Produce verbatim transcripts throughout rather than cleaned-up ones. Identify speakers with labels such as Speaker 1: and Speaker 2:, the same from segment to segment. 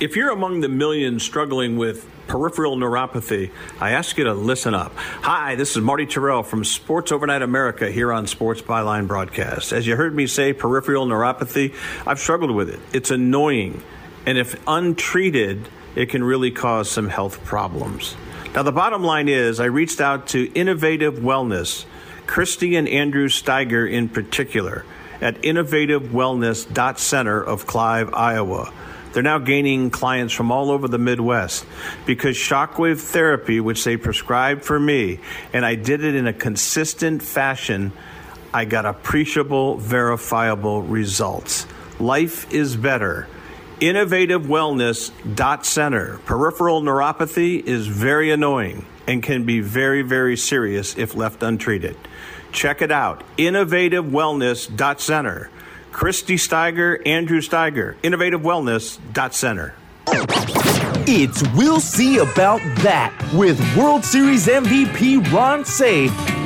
Speaker 1: If you're among the millions struggling with peripheral neuropathy, I ask you to listen up. Hi, this is Marty Terrell from Sports Overnight America here on Sports Byline Broadcast. As you heard me say, peripheral neuropathy, I've struggled with it. It's annoying, and if untreated, it can really cause some health problems. Now, the bottom line is I reached out to Innovative Wellness, Christy and Andrew Steiger in particular, at innovative wellness dot center of Clive, Iowa. They're now gaining clients from all over the Midwest because shockwave therapy, which they prescribed for me, and I did it in a consistent fashion, I got appreciable, verifiable results. Life is better. innovative wellness dot center. Peripheral neuropathy is very annoying and can be very, very serious if left untreated. Check it out. innovative wellness dot center. Christy Steiger, Andrew Steiger, innovative wellness dot center.
Speaker 2: It's We'll See About That with World Series M V P Ron Cey.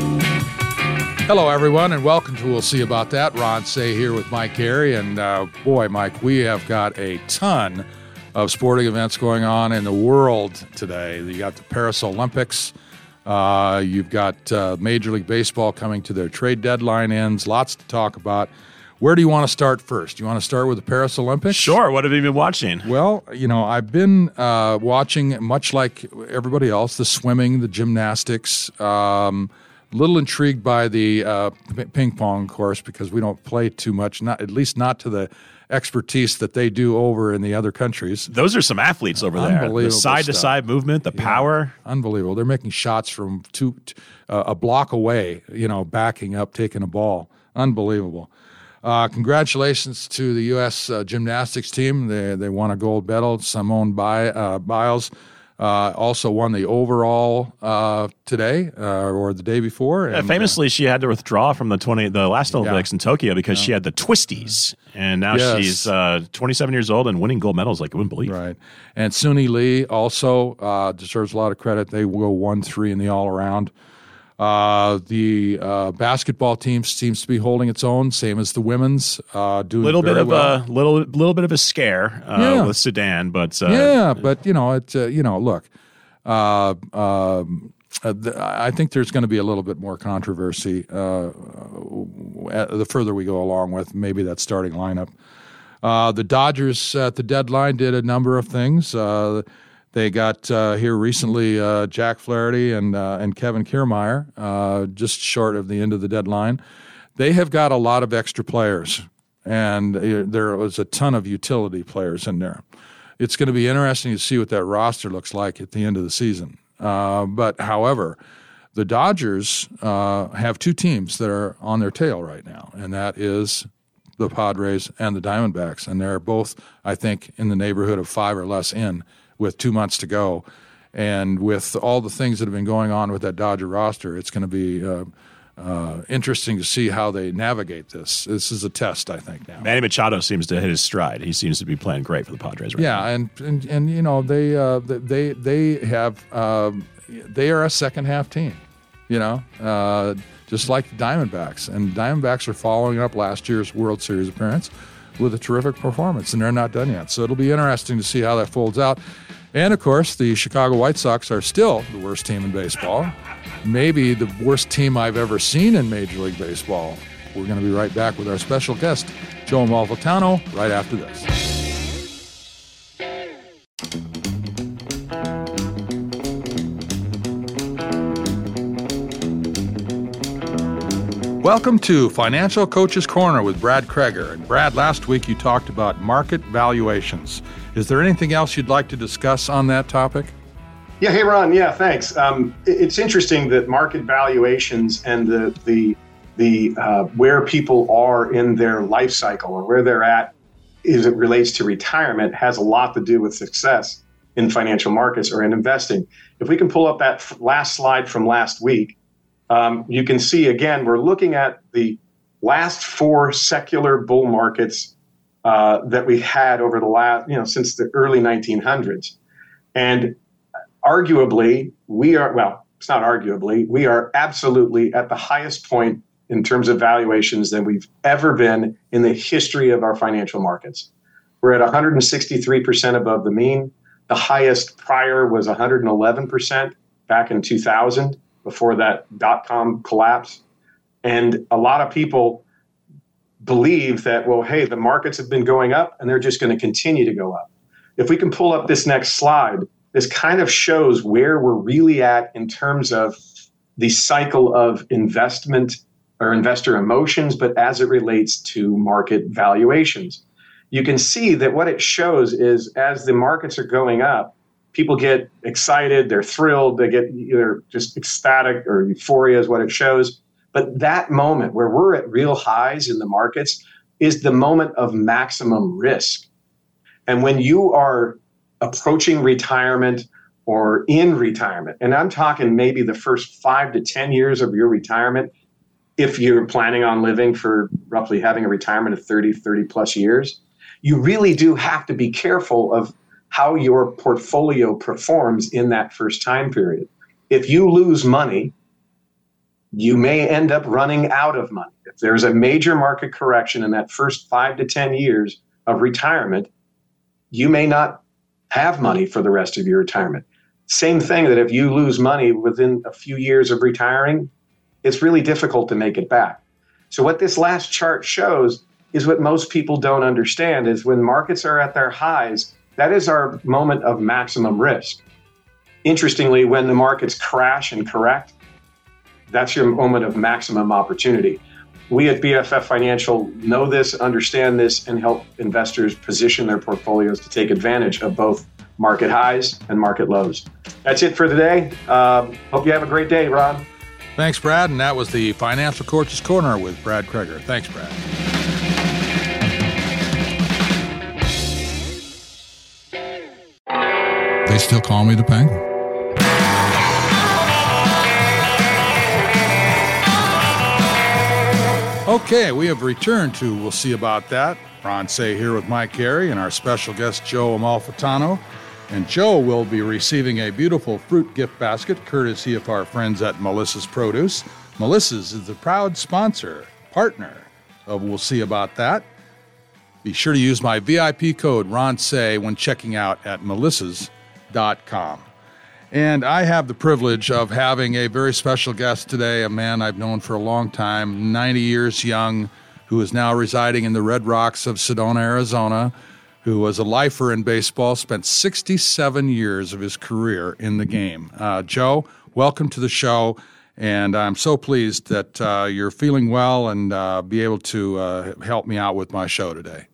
Speaker 3: Hello, everyone, and welcome to We'll See About That. Ron Cey here with Mike Carey. And, uh, boy, Mike, we have got a ton of sporting events going on in the world today. You got the Paris Olympics. Uh, you've got uh, Major League Baseball coming to their trade deadline ends. Lots to talk about. Where do you want to start first? You want to start with the Paris Olympics?
Speaker 4: Sure. What have you been watching?
Speaker 3: Well, you know, I've been uh, watching, much like everybody else, the swimming, the gymnastics. Um, a little intrigued by the uh, ping pong, of course, because we don't play too much, not at least not to the expertise that they do over in the other countries.
Speaker 4: Those are some athletes over there.
Speaker 3: Unbelievable
Speaker 4: The side-to-side movement, the
Speaker 3: Yeah.
Speaker 4: power.
Speaker 3: Unbelievable. They're making shots from two, uh, a block away, you know, backing up, taking a ball. Unbelievable. Uh, congratulations to the U S uh, gymnastics team. They they won a gold medal. Simone Bi- uh, Biles uh, also won the overall uh, today uh, or the day before.
Speaker 4: Yeah,
Speaker 3: And,
Speaker 4: famously,
Speaker 3: uh,
Speaker 4: she had to withdraw from the twenty the last Olympics
Speaker 3: Yeah.
Speaker 4: in Tokyo because
Speaker 3: Yeah.
Speaker 4: she had the twisties, and now
Speaker 3: Yes.
Speaker 4: she's uh, twenty-seven years old and winning gold medals like you wouldn't believe.
Speaker 3: Right. And Suni Lee also uh, deserves a lot of credit. They will go one three in the all-around. Uh, the uh, basketball team seems to be holding its own, same as the women's. Uh, doing
Speaker 4: Little bit
Speaker 3: very
Speaker 4: of
Speaker 3: well.
Speaker 4: a little little bit of a scare uh,
Speaker 3: Yeah.
Speaker 4: with Sudan, but uh,
Speaker 3: yeah, but you know, it. Uh, you know, look. Uh, um, uh, th- I think there's going to be a little bit more controversy uh, uh, the further we go along with maybe that starting lineup. Uh, the Dodgers at the deadline did a number of things. Uh, They got uh, here recently uh, Jack Flaherty and uh, and Kevin Kiermaier, uh, just short of the end of the deadline. They have got a lot of extra players, and uh, there was a ton of utility players in there. It's going to be interesting to see what that roster looks like at the end of the season. Uh, but, however, the Dodgers uh, have two teams that are on their tail right now, and that is the Padres and the Diamondbacks, and they're both, I think, in the neighborhood of five or less in, with two months to go. And with all the things that have been going on with that Dodger roster, it's going to be uh, uh, interesting to see how they navigate this. This is a test, I think, now.
Speaker 4: Manny Machado seems to hit his stride. He seems to be playing great for the Padres right
Speaker 3: yeah,
Speaker 4: now.
Speaker 3: and, and, and you know, they uh, they they have um, they are a second-half team, you know, uh, just like the Diamondbacks. And Diamondbacks are following up last year's World Series appearance with a terrific performance, and they're not done yet. So it'll be interesting to see how that folds out. And, of course, the Chicago White Sox are still the worst team in baseball, maybe the worst team I've ever seen in Major League Baseball. We're going to be right back with our special guest, Joe Amalfitano, right after this. Welcome to Financial Coach's Corner with Brad Kreger. And Brad, last week you talked about market valuations. Is there anything else you'd like to discuss on that topic?
Speaker 5: Yeah, hey Ron. Yeah, thanks. Um, it's interesting that market valuations and the the the uh, where people are in their life cycle or where they're at as it relates to retirement has a lot to do with success in financial markets or in investing. If we can pull up that f- last slide from last week. Um, you can see, again, we're looking at the last four secular bull markets uh, that we had over the last, you know, since the early nineteen hundreds. And arguably, we are, well, it's not arguably, we are absolutely at the highest point in terms of valuations than we've ever been in the history of our financial markets. We're at one hundred sixty-three percent above the mean. The highest prior was one hundred eleven percent back in two thousand, before that dot-com collapse. And a lot of people believe that, well, hey, the markets have been going up and they're just going to continue to go up. If we can pull up this next slide, this kind of shows where we're really at in terms of the cycle of investment or investor emotions, but as it relates to market valuations. You can see that what it shows is as the markets are going up, people get excited, they're thrilled, they get either just ecstatic or euphoria is what it shows. But that moment where we're at real highs in the markets is the moment of maximum risk. And when you are approaching retirement or in retirement, and I'm talking maybe the first five to ten years of your retirement, if you're planning on living for roughly having a retirement of thirty, thirty plus years, you really do have to be careful of how your portfolio performs in that first time period. If you lose money, you may end up running out of money. If there's a major market correction in that first five to ten years of retirement, you may not have money for the rest of your retirement. Same thing that if you lose money within a few years of retiring, it's really difficult to make it back. So what this last chart shows is what most people don't understand is when markets are at their highs, that is our moment of maximum risk. Interestingly, when the markets crash and correct, that's your moment of maximum opportunity. We at B F F Financial know this, understand this, and help investors position their portfolios to take advantage of both market highs and market lows. That's it for today. Um, hope you have a great day, Ron.
Speaker 3: Thanks, Brad. And that was the Financial Coach's Corner with Brad Kreger. Thanks, Brad. They still call me the Penguin. Okay, we have returned to We'll See About That. Ron Cey here with Mike Carey and our special guest, Joe Amalfitano. And Joe will be receiving a beautiful fruit gift basket courtesy of our friends at Melissa's Produce. Melissa's is the proud sponsor, partner of We'll See About That. Be sure to use my V I P code, Ron Cey, when checking out at melissas dot com. And I have the privilege of having a very special guest today, a man I've known for a long time, ninety years young, who is now residing in the Red Rocks of Sedona, Arizona, who was a lifer in baseball, spent sixty-seven years of his career in the game. Uh, Joe, welcome to the show, and I'm so pleased that uh, you're feeling well and uh, be able to uh, help me out with my show today.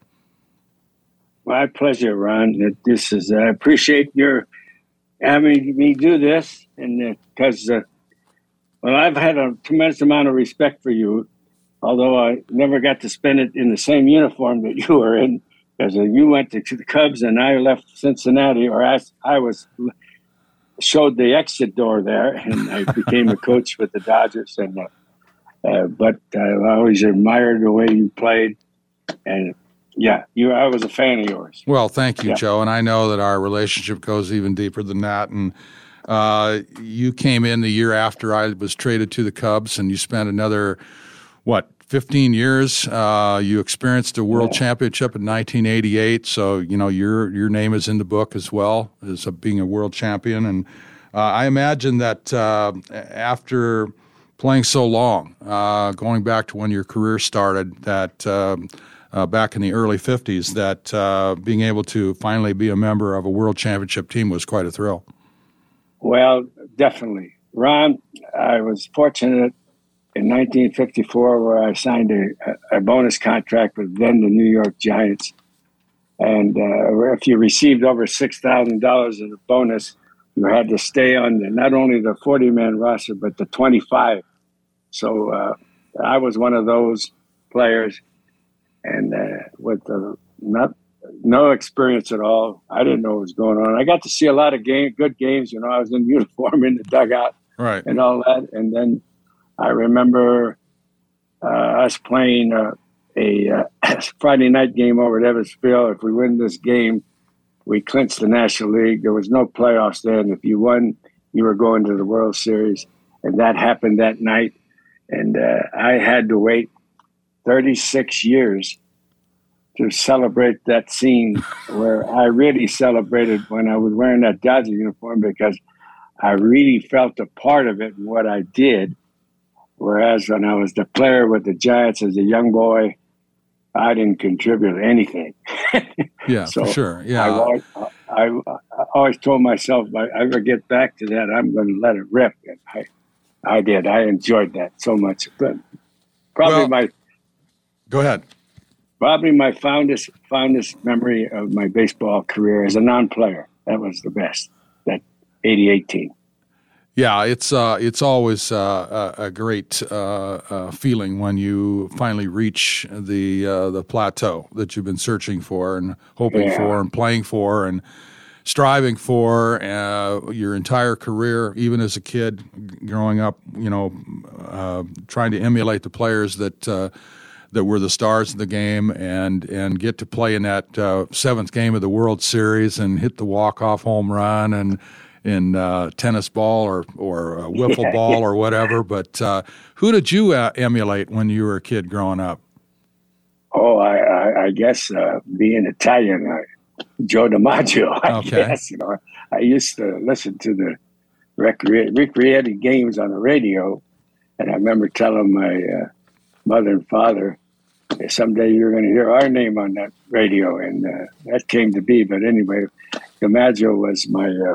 Speaker 6: My pleasure, Ron. This is I appreciate your having me do this, and because uh, well, I've had a tremendous amount of respect for you, although I never got to spend it in the same uniform that you were in, because uh, you went to the Cubs and I left Cincinnati, or I, I was showed the exit door there, and I became a coach with the Dodgers. And uh, uh, but I always admired the way you played, and yeah, you. I was a fan of yours.
Speaker 3: Well, thank you,
Speaker 6: yeah.
Speaker 3: Joe. And I know that our relationship goes even deeper than that. And uh, you came in the year after I was traded to the Cubs, and you spent another, what, fifteen years. Uh, you experienced a World yeah. Championship in nineteen eighty-eight. So, you know, your your name is in the book as well as a, being a world champion. And uh, I imagine that uh, after playing so long, uh, going back to when your career started, that um, Uh, back in the early fifties, that uh, being able to finally be a member of a world championship team was quite a thrill.
Speaker 6: Well, definitely. Ron, I was fortunate in nineteen fifty-four where I signed a, a bonus contract with then the New York Giants. And uh, if you received over six thousand dollars in a bonus, you had to stay on the, not only the forty-man roster, but the twenty-five. So uh, I was one of those players. And uh, with uh, not no experience at all, I didn't know what was going on. I got to see a lot of game, good games. You know, I was in uniform in the dugout,
Speaker 3: right,
Speaker 6: and all that. And then I remember uh, us playing uh, a uh, Friday night game over at Evans Field. If we win this game, we clinched the National League. There was no playoffs then. If you won, you were going to the World Series, and that happened that night. And uh, I had to wait thirty-six years to celebrate that scene where I really celebrated when I was wearing that Dodger uniform, because I really felt a part of it in what I did. Whereas when I was the player with the Giants as a young boy, I didn't contribute anything.
Speaker 3: Yeah,
Speaker 6: so
Speaker 3: for sure. Yeah.
Speaker 6: I, always, I, I always told myself, if I ever get back to that, I'm going to let it rip. And I, I did. I enjoyed that so much. But probably
Speaker 3: Well,
Speaker 6: my
Speaker 3: go ahead.
Speaker 6: probably my fondest fondest memory of my baseball career as a non-player. That was the best. That eighty-eight team.
Speaker 3: Yeah, it's uh, it's always uh, a, a great uh, uh, feeling when you finally reach the uh, the plateau that you've been searching for and hoping
Speaker 6: Yeah.
Speaker 3: for and playing for and striving for uh, your entire career, even as a kid g- growing up. You know, uh, trying to emulate the players that uh, that were the stars of the game and and get to play in that uh, seventh game of the World Series and hit the walk-off home run and. in uh, tennis ball or or uh, wiffle
Speaker 6: Yeah,
Speaker 3: ball
Speaker 6: yeah.
Speaker 3: or whatever. But uh, who did you uh, emulate when you were a kid growing up?
Speaker 6: Oh, I, I, I guess uh, being Italian, uh, Joe DiMaggio. I
Speaker 3: Okay.
Speaker 6: guess you know. I used to listen to the recre- recreated games on the radio, and I remember telling my uh, mother and father, someday you're going to hear our name on that radio, and uh, that came to be. But anyway, DiMaggio was my uh,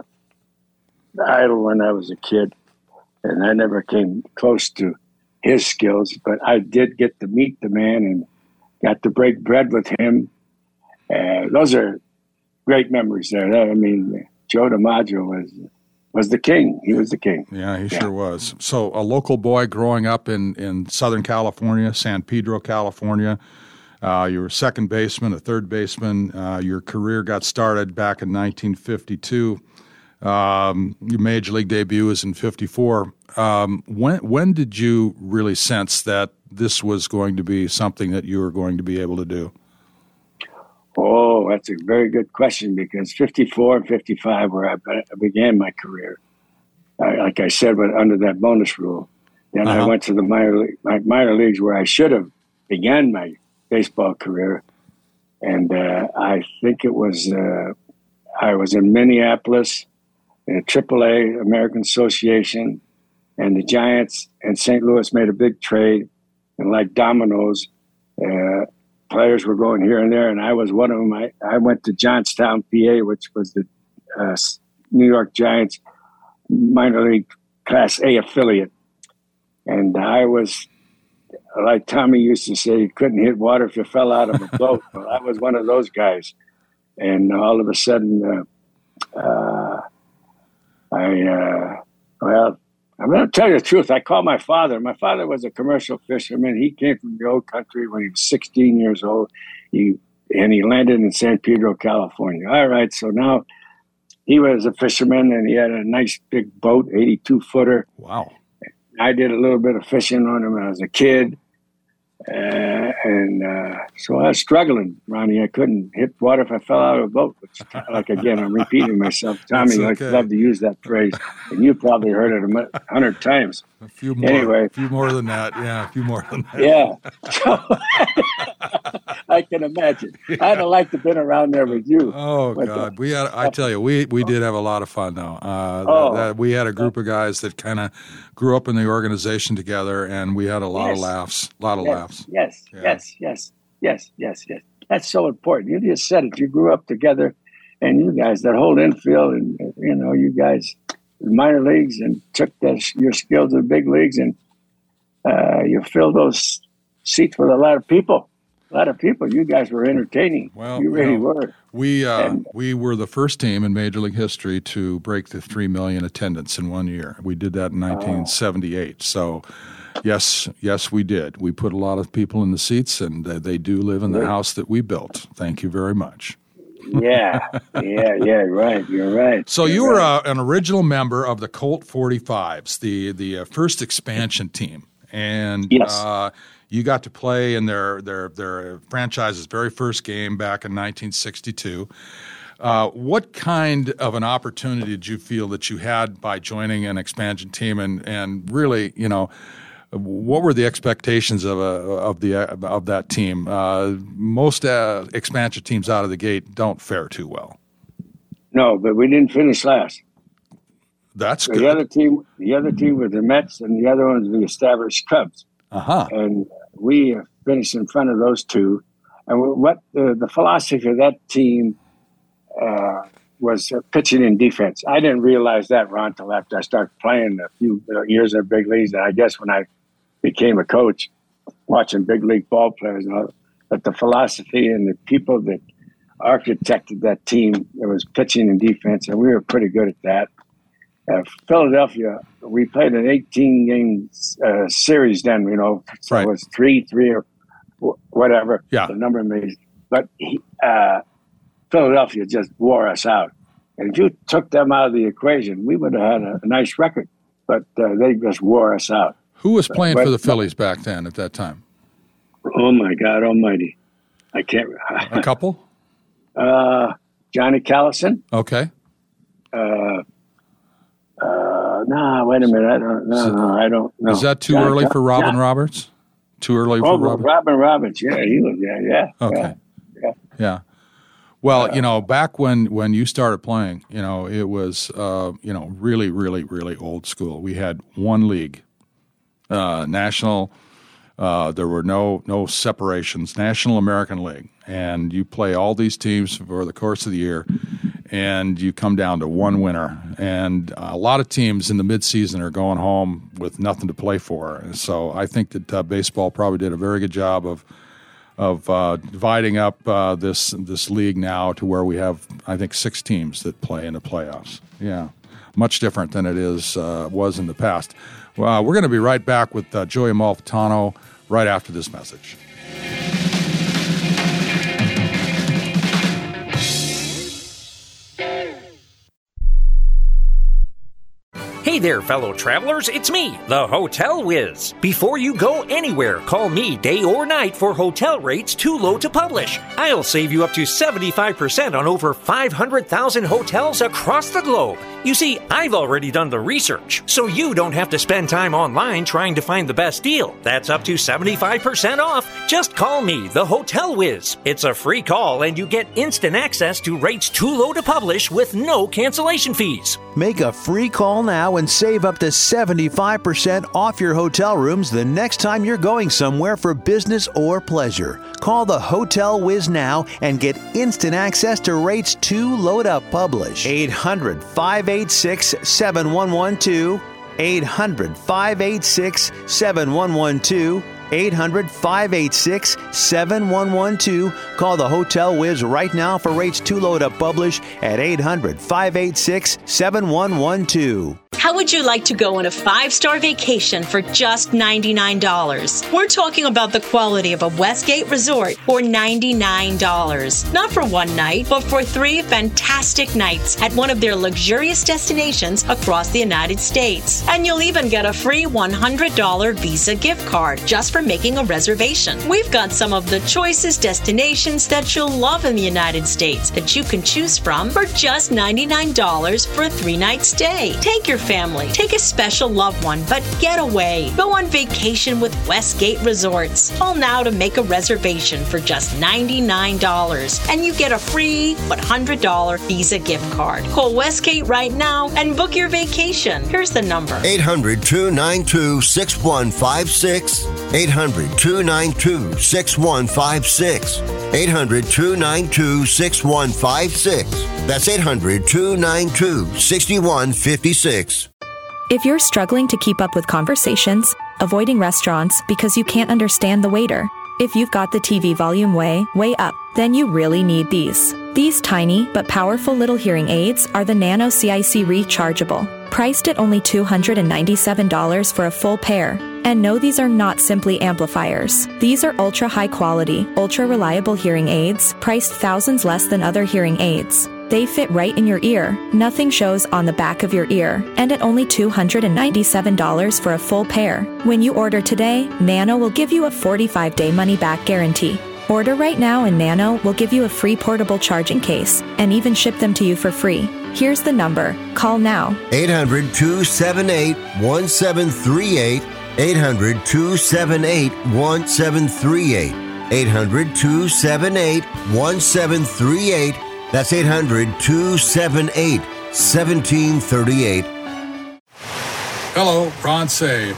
Speaker 6: idol when I was a kid, and I never came close to his skills, but I did get to meet the man and got to break bread with him. Uh, those are great memories there. I mean, Joe DiMaggio was was the king. He was the king.
Speaker 3: Yeah, he
Speaker 6: Yeah.
Speaker 3: sure was. So a local boy growing up in, in Southern California, San Pedro, California. Uh, you were a second baseman, a third baseman. Uh, your career got started back in nineteen fifty-two. Um, your major league debut was in fifty-four. Um, when when did you really sense that this was going to be something that you were going to be able to do?
Speaker 6: Oh, that's a very good question, because fifty-four and fifty-five, where I be- began my career, I, like I said, but under that bonus rule. Then
Speaker 3: Uh-huh.
Speaker 6: I went to the minor, league, my minor leagues, where I should have began my baseball career. And uh, I think it was, uh, I was in Minneapolis in a triple A American Association, and the Giants and Saint Louis made a big trade. And like dominoes, uh, players were going here and there, and I was one of them. I, I went to Johnstown, P A, which was the uh, New York Giants minor league Class A affiliate. And I was, like Tommy used to say, you couldn't hit water if you fell out of a boat. Well, I was one of those guys. And all of a sudden, uh, uh, I, uh, well, I'm going to tell you the truth. I called my father. My father was a commercial fisherman. He came from the old country when he was sixteen years old. He and he landed in San Pedro, California. All right, so now he was a fisherman, and he had a nice big boat, eighty-two footer.
Speaker 3: Wow.
Speaker 6: I did a little bit of fishing on him when I was a kid. Uh, and uh, so I was struggling, Ronnie. I couldn't hit water if I fell out of a boat. Which, like, again, I'm repeating myself. Tommy likes
Speaker 3: okay.
Speaker 6: love to use that phrase. And you probably heard it a mu- hundred times.
Speaker 3: A few more.
Speaker 6: Anyway.
Speaker 3: A few more than that. Yeah, a few more than that.
Speaker 6: Yeah. So, I can imagine. I'd have liked to have been around there with you.
Speaker 3: Oh
Speaker 6: But,
Speaker 3: God, we had. I tell you, we we did have a lot of fun though. Uh,
Speaker 6: Oh.
Speaker 3: that, that, we had a group of guys that kind of grew up in the organization together, and we had a lot of
Speaker 6: Yes.
Speaker 3: laughs. A lot of
Speaker 6: Yes,
Speaker 3: laughs.
Speaker 6: yes,
Speaker 3: Yeah.
Speaker 6: yes, yes, yes, yes, yes. That's so important. You just said it. You grew up together, and you guys, that whole infield, and you know, you guys, the minor leagues, and took that, your skills to the big leagues, and uh, you filled those seats with a lot of people. A lot of people. You guys were entertaining.
Speaker 3: Well,
Speaker 6: you really
Speaker 3: you know,
Speaker 6: were.
Speaker 3: We uh,
Speaker 6: And-
Speaker 3: we were the first team in Major League history to break the three million attendance in one year. We did that in nineteen seventy-eight. So, yes, yes, we did. We put a lot of people in the seats, and uh, they do live in the
Speaker 6: Good.
Speaker 3: house that we built. Thank you very much.
Speaker 6: Yeah, yeah, yeah. Right. You're right.
Speaker 3: So
Speaker 6: You're
Speaker 3: you were
Speaker 6: right.
Speaker 3: uh, an original member of the Colt forty-fives, the the uh, first expansion team, and
Speaker 6: Yes.
Speaker 3: uh, you got to play in their their their franchise's very first game back in nineteen sixty-two. Uh, what kind of an opportunity did you feel that you had by joining an expansion team, and and really, you know, what were the expectations of a, of the of that team? Uh, most uh, expansion teams out of the gate don't fare too well.
Speaker 6: No, but we didn't finish last.
Speaker 3: That's
Speaker 6: the
Speaker 3: good.
Speaker 6: The other team, the other team were the Mets, and the other ones were the established Cubs.
Speaker 3: Uh-huh.
Speaker 6: And we finished in front of those two. And what the, the philosophy of that team uh, was uh, pitching and defense. I didn't realize that, Ron, until after I started playing a few uh, years in big leagues. And I guess when I became a coach, watching big league ball players, uh, but the philosophy and the people that architected that team, it was pitching and defense, and we were pretty good at that. Uh, Philadelphia, we played an eighteen-game uh, series then, you know, so
Speaker 3: right.
Speaker 6: it was three, three, or whatever.
Speaker 3: Yeah.
Speaker 6: The number made. But he, uh, Philadelphia just wore us out. And if you took them out of the equation, we would have had a, a nice record. But uh, they just wore us out.
Speaker 3: Who was playing
Speaker 6: but,
Speaker 3: for the Phillies back then at that time?
Speaker 6: Oh, my God almighty. I can't.
Speaker 3: A couple?
Speaker 6: uh, Johnny Callison.
Speaker 3: Okay.
Speaker 6: Uh, uh, no, wait a minute. I don't know. No, I don't know.
Speaker 3: Is that too
Speaker 6: Johnny
Speaker 3: early
Speaker 6: Cal-
Speaker 3: for Robin
Speaker 6: yeah.
Speaker 3: Roberts? Too early for
Speaker 6: oh,
Speaker 3: Robin?
Speaker 6: Robin Roberts. Yeah, he was. Yeah, yeah.
Speaker 3: Okay.
Speaker 6: Yeah. yeah.
Speaker 3: Yeah. Well, you know, back when, when you started playing, you know, it was, uh, you know, really, really, really old school. We had one league, uh, national. Uh, there were no no separations. National American League, and you play all these teams for the course of the year, and you come down to one winner. And a lot of teams in the midseason are going home with nothing to play for. So I think that uh, baseball probably did a very good job of of uh, dividing up uh, this this league now to where we have, I think, six teams that play in the playoffs. Yeah, much different than it is uh, was in the past. Well, we're going to be right back with uh, Joey Amalfitano right after this message.
Speaker 7: Hey there, fellow travelers, it's me, the Hotel Whiz. Before you go anywhere, call me day or night for hotel rates too low to publish. I'll save you up to seventy-five percent on over five hundred thousand hotels across the globe. You see, I've already done the research, so you don't have to spend time online trying to find the best deal. That's up to seventy-five percent off. Just call me, the Hotel Whiz. It's a free call, and you get instant access to rates too low to publish with no cancellation fees.
Speaker 8: Make a free call now and save up to seventy-five percent off your hotel rooms the next time you're going somewhere for business or pleasure. Call the Hotel Whiz now and get instant access to rates too low to publish. eight hundred, five eight six, seven one one two. eight hundred, five eight six, seven one one two. eight hundred, five eight six, seven one one two. Call the Hotel Whiz right now for rates too low to publish at eight hundred, five eight six, seven one one two.
Speaker 9: How would you like to go on a five-star vacation for just ninety-nine dollars? We're talking about the quality of a Westgate resort for ninety-nine dollars. Not for one night, but for three fantastic nights at one of their luxurious destinations across the United States. And you'll even get a free one hundred dollars Visa gift card just for making a reservation. We've got some of the choicest destinations that you'll love in the United States that you can choose from for just ninety-nine dollars for a three-night stay. Take your family, take a special loved one, but get away. Go on vacation with Westgate Resorts. Call now to make a reservation for just ninety-nine dollars, and you get a free one hundred dollars Visa gift card. Call Westgate right now and book your vacation. Here's the number.
Speaker 10: eight hundred, two nine two, six one five six. eight hundred, two nine two, six one five six. eight hundred, two nine two, six one five six. That's eight hundred, two nine two, six one five six.
Speaker 11: If you're struggling to keep up with conversations, avoiding restaurants because you can't understand the waiter, if you've got the T V volume way, way up, then you really need these. These tiny but powerful little hearing aids are the Nano C I C Rechargeable, priced at only two hundred ninety-seven dollars for a full pair. And no, these are not simply amplifiers. These are ultra high quality, ultra reliable hearing aids, priced thousands less than other hearing aids. They fit right in your ear, nothing shows on the back of your ear, and at only two hundred ninety-seven dollars for a full pair. When you order today, Nano will give you a forty-five day money-back guarantee. Order right now and Nano will give you a free portable charging case and even ship them to you for free. Here's the number. Call now.
Speaker 10: eight hundred, two seven eight, one seven three eight. eight hundred, two seven eight, one seven three eight. eight hundred, two seven eight, one seven three eight. That's eight hundred, two seven eight, one seven three eight.
Speaker 3: Hello, Ron Say.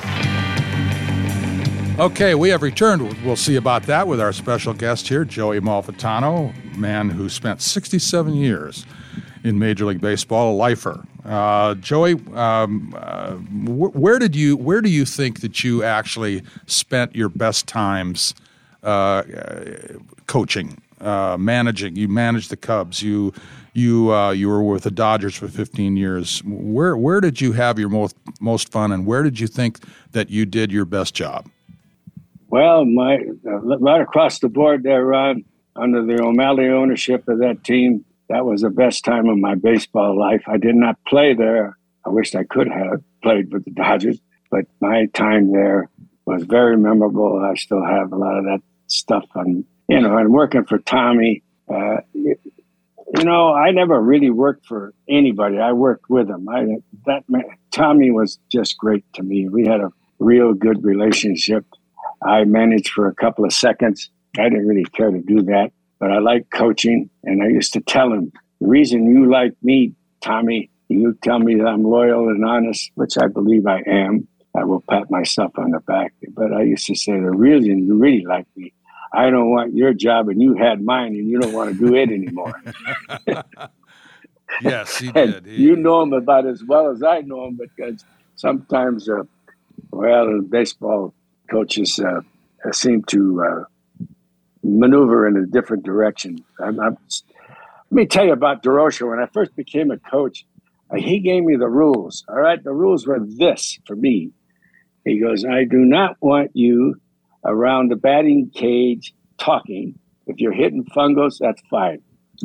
Speaker 3: Okay, we have returned. We'll see about that with our special guest here, Joey Malfitano, man who spent sixty-seven years in Major League Baseball, a lifer. Uh, Joey, um, uh, wh- where did you where do you think that you actually spent your best times uh, coaching, uh, managing? You managed the Cubs. You you uh, you were with the Dodgers for fifteen years. Where where did you have your most most fun, and where did you think that you did your best job?
Speaker 6: Well, my uh, right across the board there, Ron, under the O'Malley ownership of that team, that was the best time of my baseball life. I did not play there. I wished I could have played with the Dodgers, but my time there was very memorable. I still have a lot of that stuff on, you know, and working for Tommy. Uh, you, you know, I never really worked for anybody. I worked with him. I, that man, Tommy was just great to me. We had a real good relationship. I managed for a couple of seconds. I didn't really care to do that, but I liked coaching. And I used to tell him, the reason you like me, Tommy, you tell me that I'm loyal and honest, which I believe I am. I will pat myself on the back. But I used to say, the reason you really like me, I don't want your job and you had mine and you don't want to do it anymore.
Speaker 3: Yes, he did. He,
Speaker 6: you know him about as well as I know him, because sometimes, uh, well, baseball coaches uh, seem to uh, maneuver in a different direction. I'm, I'm, let me tell you about DeRocher. When I first became a coach, uh, he gave me the rules. All right, the rules were this for me. He goes, I do not want you around the batting cage talking. If you're hitting fungos, that's fine.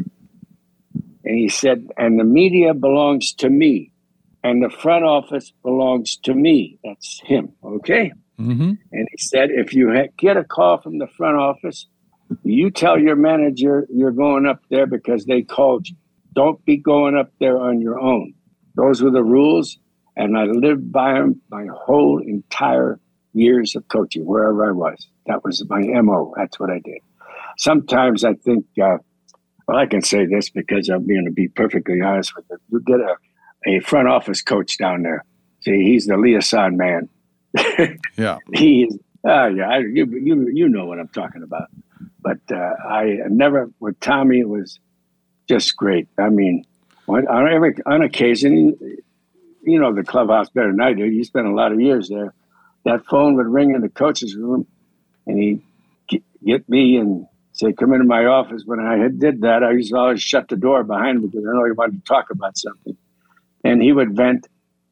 Speaker 6: And he said, and the media belongs to me, and the front office belongs to me. That's him, okay?
Speaker 3: Mm-hmm.
Speaker 6: And he said, if you ha- get a call from the front office, you tell your manager you're going up there because they called you. Don't be going up there on your own. Those were the rules, and I lived by them my whole entire years of coaching, wherever I was. That was my M O. That's what I did. Sometimes I think, uh, well, I can say this because I'm going to be perfectly honest with you. You get a, a front office coach down there. See, he's the liaison man.
Speaker 3: Yeah,
Speaker 6: he is. Oh, yeah, I, you you you know what I'm talking about. But uh, I never with Tommy. It was just great. I mean, on, on every on occasion, you know the clubhouse better than I do. You spent a lot of years there. That phone would ring in the coach's room, and he'd get me and say, "Come into my office." When I had did that, I used to always shut the door behind me because I know he wanted to talk about something, and he would vent,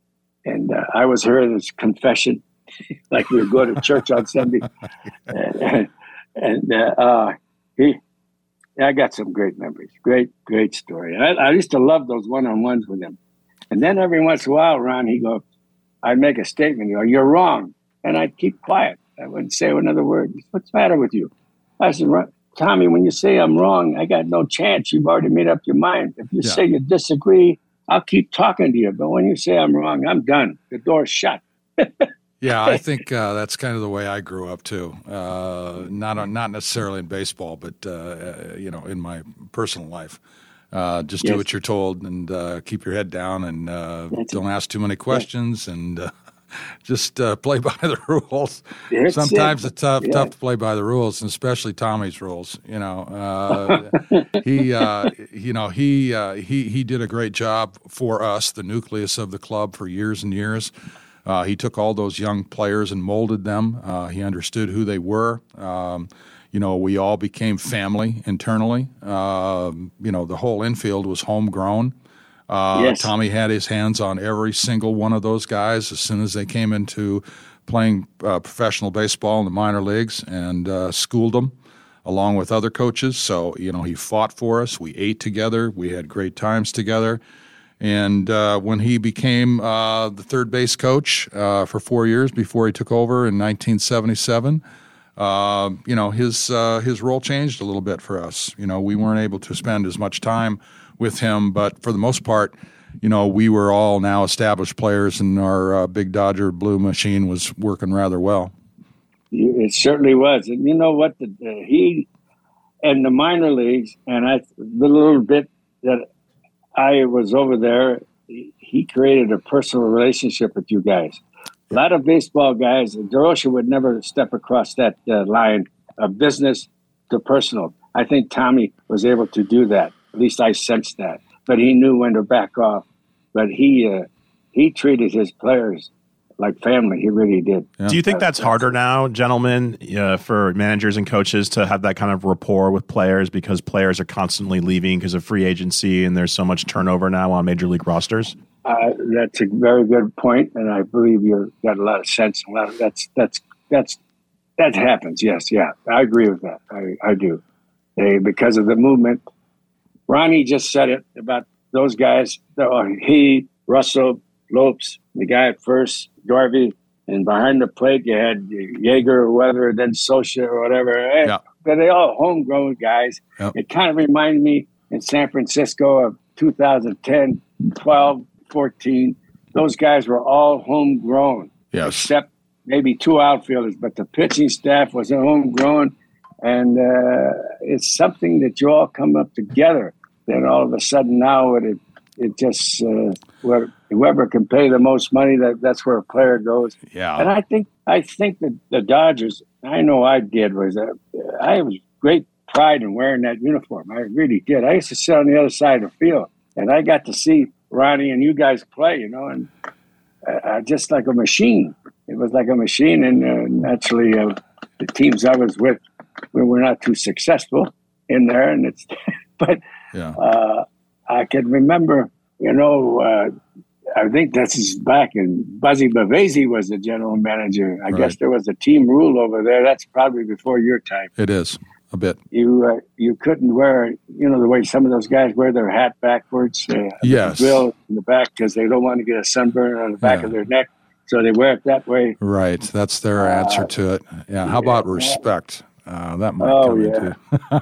Speaker 6: and uh, I was hearing his confession. Like we would go to church on Sunday, and, and uh, uh, he, I got some great memories. Great, great story. I, I used to love those one-on-ones with him. And then every once in a while, Ron, he'd go, I'd make a statement. He'd go, "You're wrong," and I'd keep quiet. I wouldn't say another word. "What's the matter with you?" I said, "Tommy, when you say I'm wrong, I got no chance. You've already made up your mind. If you yeah. say you disagree, I'll keep talking to you. But when you say I'm wrong, I'm done. The door's shut."
Speaker 3: Yeah, I think uh, that's kind of the way I grew up too. Uh, not not necessarily in baseball, but uh, you know, in my personal life, uh, just yes. do what you're told and uh, keep your head down and uh, don't ask too many questions yeah. and uh, just uh, play by the rules. That's Sometimes it. it's tough yeah. tough to play by the rules, and especially Tommy's rules. You know, uh, he uh, you know he uh, he he did a great job for us, the nucleus of the club, for years and years. Uh, he took all those young players and molded them. Uh, he understood who they were. Um, you know, we all became family internally. Uh, you know, the whole infield was homegrown. Uh, yes. Tommy had his hands on every single one of those guys as soon as they came into playing uh, professional baseball in the minor leagues, and uh, schooled them along with other coaches. So, you know, he fought for us. We ate together. We had great times together. And uh, when he became uh, the third base coach uh, for four years before he took over in nineteen seventy-seven, uh, you know, his uh, his role changed a little bit for us. You know, we weren't able to spend as much time with him, but for the most part, you know, we were all now established players, and our uh, big Dodger blue machine was working rather well.
Speaker 6: It certainly was. And you know what? The, the, he and the minor leagues, and I, the little bit that I was over there, he created a personal relationship with you guys. A lot of baseball guys, DeRocha would never step across that uh, line of business to personal. I think Tommy was able to do that. At least I sensed that. But he knew when to back off. But he uh, he treated his players like family. He really did.
Speaker 4: Yeah. Do you think that's harder now, gentlemen, uh, for managers and coaches to have that kind of rapport with players because players are constantly leaving because of free agency and there's so much turnover now on major league rosters?
Speaker 6: Uh, that's a very good point, and I believe you've got a lot of sense. A lot of, that's that's that's that happens. Yes, yeah, I agree with that. I, I do. They, because of the movement. Ronnie just said it about those guys. He, Russell, Lopes, the guy at first, Garvey, and behind the plate you had Yeager or whether then Socia or whatever.
Speaker 3: Yeah.
Speaker 6: But they all homegrown guys.
Speaker 3: Yep.
Speaker 6: It kind of reminded me in San Francisco of two thousand ten, twelve, fourteen. Those guys were all homegrown.
Speaker 3: Yes.
Speaker 6: Except maybe two outfielders, but the pitching staff was homegrown. And uh, it's something that you all come up together. Then all of a sudden now it it just uh, whoever can pay the most money, that that's where a player goes.
Speaker 3: Yeah.
Speaker 6: And I think I think that the Dodgers, I know I did, was uh, I was great pride in wearing that uniform. I really did. I used to sit on the other side of the field, and I got to see Ronnie and you guys play, you know, and uh, just like a machine. It was like a machine, and uh, naturally uh, the teams I was with, we were not too successful in there, and it's but
Speaker 3: yeah.
Speaker 6: uh, I can remember, you know, uh, I think this is back in Buzzy Bavasi was the general manager. I
Speaker 3: Right.
Speaker 6: guess there was a team rule over there. That's probably before your time.
Speaker 3: It is a bit.
Speaker 6: You uh, you couldn't wear, you know, the way some of those guys wear their hat backwards. Uh,
Speaker 3: Yes.
Speaker 6: Bill in the back because they don't want to get a sunburn on the back
Speaker 3: Yeah.
Speaker 6: of their neck, so they wear it that way.
Speaker 3: Right. That's their
Speaker 6: Uh,
Speaker 3: answer to it. Yeah. How about respect? Uh, that might
Speaker 6: Oh,
Speaker 3: come
Speaker 6: yeah.
Speaker 3: into.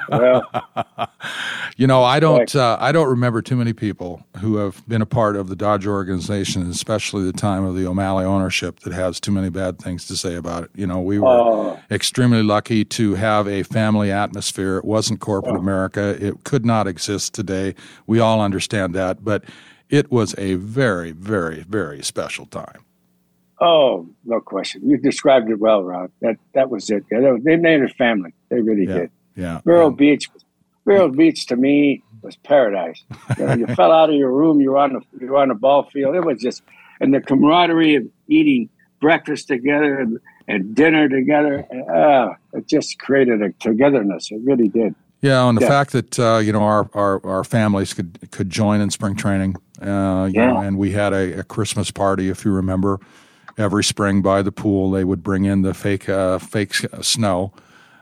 Speaker 6: Well,
Speaker 3: You know, I don't. Uh, I don't remember too many people who have been a part of the Dodger organization, especially the time of the O'Malley ownership, that has too many bad things to say about it. You know, we were
Speaker 6: Oh.
Speaker 3: extremely lucky to have a family atmosphere. It wasn't corporate America. It could not exist today. We all understand that, but it was a very, very, very special time.
Speaker 6: oh, no question. You described it well, Ron. That that was it. Yeah, they, they made a family. They really
Speaker 3: Yeah.
Speaker 6: did.
Speaker 3: Yeah.
Speaker 6: Vero
Speaker 3: Um,
Speaker 6: Beach, Vero Beach to me was paradise. You know, you fell out of your room, you were on the you were on the ball field. It was just, and the camaraderie of eating breakfast together and, and dinner together. Uh, it just created a togetherness. It really did.
Speaker 3: Yeah, and the
Speaker 6: Yeah.
Speaker 3: fact that uh, you know our, our, our families could could join in spring training, uh, you
Speaker 6: Yeah.
Speaker 3: know, and we had a, a Christmas party, if you remember, every spring by the pool. They would bring in the fake uh, fake snow.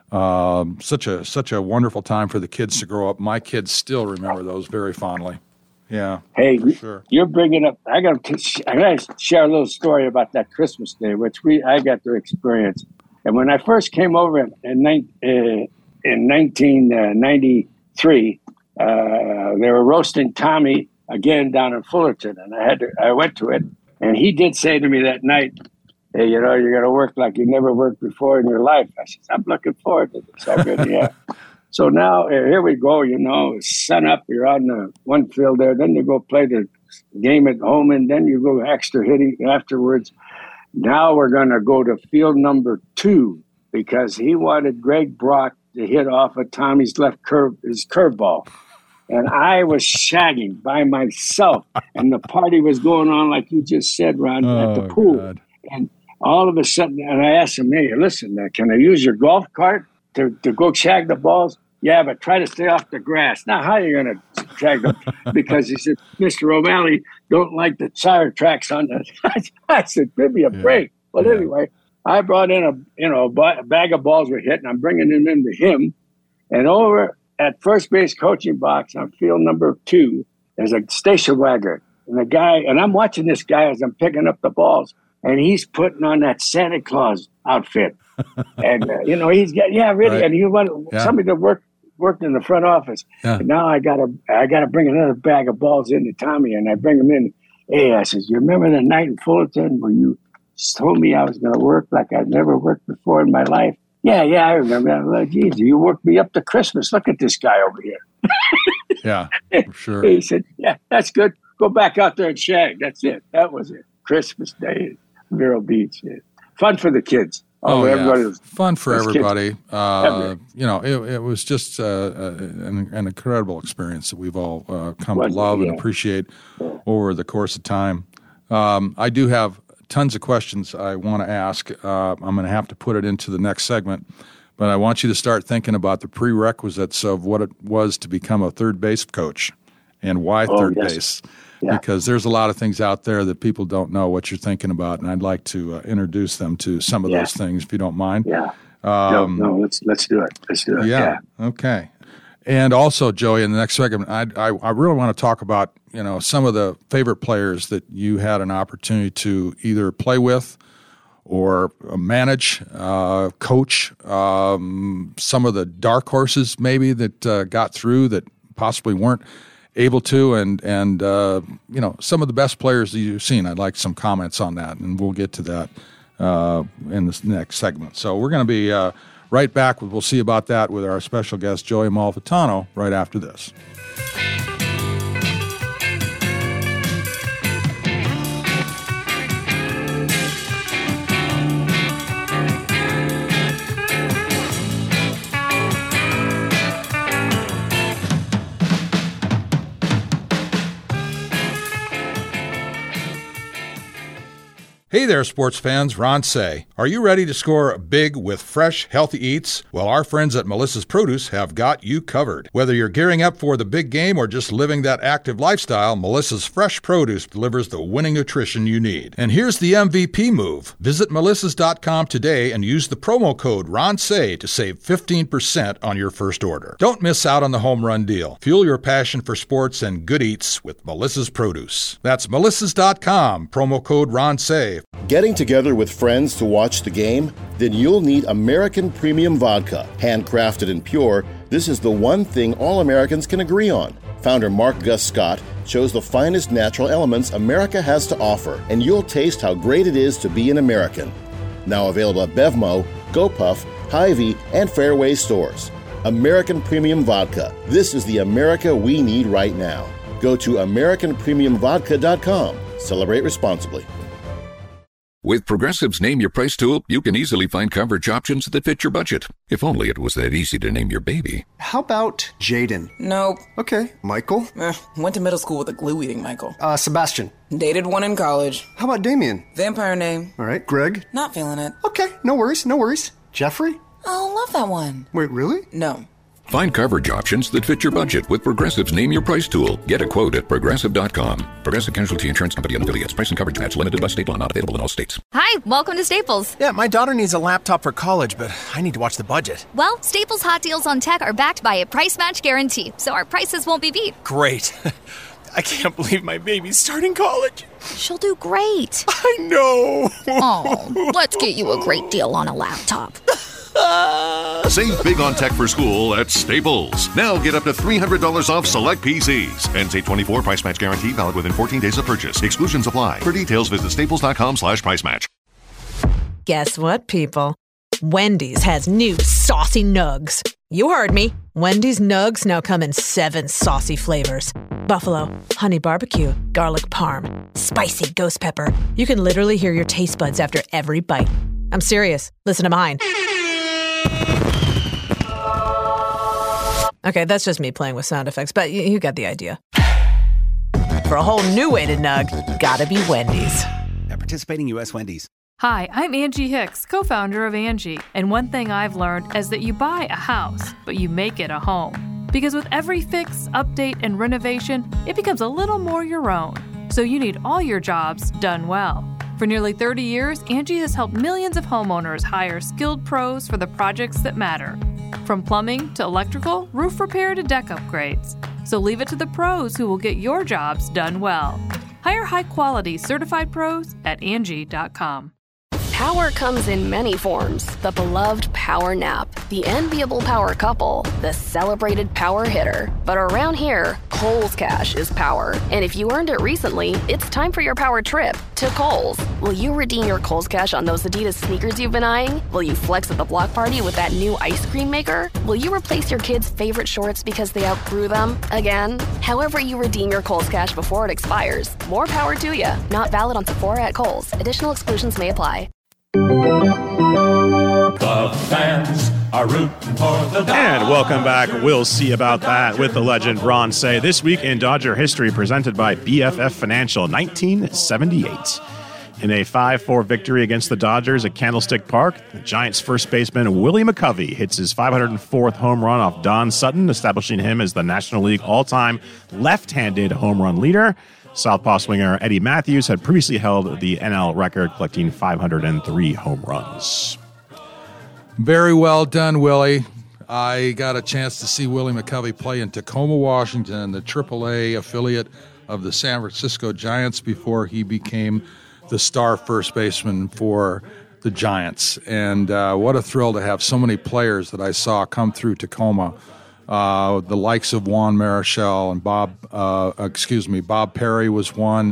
Speaker 3: Um, such a such a wonderful time for the kids to grow up. My kids still remember those very fondly. Yeah.
Speaker 6: Hey,
Speaker 3: for sure.
Speaker 6: you're bringing up. I got to. I got to share a little story about that Christmas day, which we I got to experience. And when I first came over in in, uh, in nineteen ninety-three, uh, they were roasting Tommy again down in Fullerton, and I had to. I went to it, and he did say to me that night, "Hey, you know, you're going to work like you never worked before in your life." I said, "I'm looking forward to this. I really am." So now uh, here we go. You know, sun up. You're on the one field there. Then you go play the game at home, and then you go extra hitting afterwards. Now we're going to go to field number two because he wanted Greg Brock to hit off of Tommy's left curve, his curveball. And I was shagging by myself, and the party was going on like you just said, Ron,
Speaker 3: Oh,
Speaker 6: at the pool.
Speaker 3: God.
Speaker 6: And all of a sudden, and I asked him, "Hey, listen, uh, can I use your golf cart to, to go shag the balls?" "Yeah, but try to stay off the grass." Now, how are you going to shag them? Because he said, "Mister O'Malley don't like the tire tracks on the." I said, "Give me a
Speaker 3: Yeah.
Speaker 6: break." Well,
Speaker 3: Yeah.
Speaker 6: anyway, I brought in a you know a, bu- a bag of balls were hit, and I'm bringing them into him. And over at first base coaching box on field number two, there's a station wagon, and the guy, and I'm watching this guy as I'm picking up the balls, and he's putting on that Santa Claus outfit, and uh, you know he's got yeah really,
Speaker 3: Right.
Speaker 6: and he wanted
Speaker 3: Yeah.
Speaker 6: somebody to work worked in the front office.
Speaker 3: Yeah.
Speaker 6: And now I got to I got to bring another bag of balls into Tommy, and I bring him in. Hey, I says, you remember the night in Fullerton where you told me I was going to work like I'd never worked before in my life? Yeah, yeah, I remember that. Well, geez, you worked me up to Christmas. Look at this guy over here.
Speaker 3: Yeah, for sure.
Speaker 6: He said, yeah, that's good. Go back out there and shag. That's it. That was it. Christmas Day in Vero Beach. Yeah. Fun for the kids.
Speaker 3: Oh,
Speaker 6: everybody
Speaker 3: yeah.
Speaker 6: was,
Speaker 3: Fun for everybody. Uh,
Speaker 6: Every.
Speaker 3: you know, it, it was just uh, uh, an, an incredible experience that we've all uh, come
Speaker 6: Was
Speaker 3: to
Speaker 6: it?
Speaker 3: love
Speaker 6: Yeah.
Speaker 3: and appreciate over the course of time. Um, I do have tons of questions I want to ask. Uh, I'm going to have to put it into the next segment, but I want you to start thinking about the prerequisites of what it was to become a third base coach and why
Speaker 6: Oh,
Speaker 3: third
Speaker 6: yes.
Speaker 3: base.
Speaker 6: Yeah.
Speaker 3: Because there's a lot of things out there that people don't know what you're thinking about, and I'd like to uh, introduce them to some of
Speaker 6: Yeah.
Speaker 3: those things, if you don't mind.
Speaker 6: Yeah.
Speaker 3: Um,
Speaker 6: no, no, let's let's do it. Let's do it.
Speaker 3: yeah.
Speaker 6: Yeah.
Speaker 3: Okay. And also, Joey, in the next segment, I, I I really want to talk about you know some of the favorite players that you had an opportunity to either play with or manage, uh, coach. Um, some of the dark horses maybe that uh, got through that possibly weren't able to, and and uh, you know some of the best players that you've seen. I'd like some comments on that, and we'll get to that uh, in this next segment. So we're going to be uh, right back. We'll see about that with our special guest Joey Amalfitano right after this. Hey there, sports fans. Ron Say. Are you ready to score big with fresh, healthy eats? Well, our friends at Melissa's Produce have got you covered. Whether you're gearing up for the big game or just living that active lifestyle, Melissa's Fresh Produce delivers the winning nutrition you need. And here's the M V P move. Visit melissas dot com today and use the promo code RONSAY to save fifteen percent on your first order. Don't miss out on the home run deal. Fuel your passion for sports and good eats with Melissa's Produce. That's melissas dot com, promo code RONSAY.
Speaker 12: Getting together with friends to watch the game? Then you'll need American Premium Vodka. Handcrafted and pure, this is the one thing all Americans can agree on. Founder Mark Gus Scott chose the finest natural elements America has to offer, and you'll taste how great it is to be an American. Now available at Bevmo, GoPuff, Hy-Vee, and Fairway stores. American Premium Vodka. This is the America we need right now. Go to american premium vodka dot com. Celebrate responsibly.
Speaker 13: With Progressive's Name Your Price tool, you can easily find coverage options that fit your budget. If only it was that easy to name your baby.
Speaker 14: How about Jaden?
Speaker 15: Nope.
Speaker 14: Okay. Michael?
Speaker 15: Eh, went to middle school with a glue-eating Michael.
Speaker 14: Uh, Sebastian?
Speaker 15: Dated one in college.
Speaker 14: How about Damien?
Speaker 15: Vampire name.
Speaker 14: All right. Greg?
Speaker 15: Not feeling it.
Speaker 14: Okay. No worries. No worries. Jeffrey?
Speaker 15: Oh, love that one.
Speaker 14: Wait, really?
Speaker 15: No.
Speaker 13: Find coverage options that fit your budget with Progressive's Name Your Price tool. Get a quote at progressive dot com. Progressive Casualty Insurance Company and affiliates. Price and coverage match limited by state law. Not available in all states.
Speaker 16: Hi, welcome to Staples.
Speaker 17: Yeah, my daughter needs a laptop for college, but I need to watch the budget.
Speaker 16: Well, Staples hot deals on tech are backed by a price match guarantee, so our prices won't be beat.
Speaker 17: Great. I can't believe my baby's starting college.
Speaker 16: She'll do great.
Speaker 17: I know.
Speaker 16: Oh, let's get you a great deal on a laptop.
Speaker 18: Save big on tech for school at Staples. Now get up to three hundred dollars off select P Cs. N C twenty-four price match guarantee valid within fourteen days of purchase. Exclusions apply. For details, visit staples dot com slash price match.
Speaker 19: Guess what, people? Wendy's has new saucy nugs. You heard me. Wendy's nugs now come in seven saucy flavors. Buffalo, honey barbecue, garlic parm, spicy ghost pepper. You can literally hear your taste buds after every bite. I'm serious. Listen to mine. Okay, that's just me playing with sound effects, but you, you got the idea. For a whole new way to nug, gotta be Wendy's.
Speaker 20: At participating U S Wendy's.
Speaker 21: Hi, I'm Angie Hicks, co-founder of Angie, and one thing I've learned is that you buy a house, but you make it a home. Because with every fix, update, and renovation, it becomes a little more your own. So you need all your jobs done well. For nearly thirty years, Angie has helped millions of homeowners hire skilled pros for the projects that matter. From plumbing to electrical, roof repair to deck upgrades. So leave it to the pros who will get your jobs done well. Hire high-quality certified pros at Angie dot com.
Speaker 1: Power comes in many forms. The beloved power nap, the enviable power couple, the celebrated power hitter. But around here, Kohl's Cash is power. And if you earned it recently, it's time for your power trip to Kohl's. Will you redeem your Kohl's Cash on those Adidas sneakers you've been eyeing? Will you flex at the block party with that new ice cream maker? Will you replace your kids' favorite shorts because they outgrew them again? However you redeem your Kohl's Cash before it expires, more power to you. Not valid on Sephora at Kohl's. Additional exclusions may apply.
Speaker 22: The fans are rooting for the Dodgers.
Speaker 4: And welcome back. We'll see about that with the legend Ron Cey. This week in Dodger history, presented by B F F Financial, nineteen seventy-eight. In a five four victory against the Dodgers at Candlestick Park, the Giants' first baseman Willie McCovey hits his five hundred fourth home run off Don Sutton, establishing him as the National League all-time left-handed home run leader. Southpaw swinger Eddie Matthews had previously held the N L record, collecting five hundred three home runs.
Speaker 3: Very well done, Willie. I got a chance to see Willie McCovey play in Tacoma, Washington, the triple A affiliate of the San Francisco Giants, before he became the star first baseman for the Giants. And uh, what a thrill to have so many players that I saw come through Tacoma. Uh, the likes of Juan Marichal and Bob, uh, excuse me, Bob Perry was one.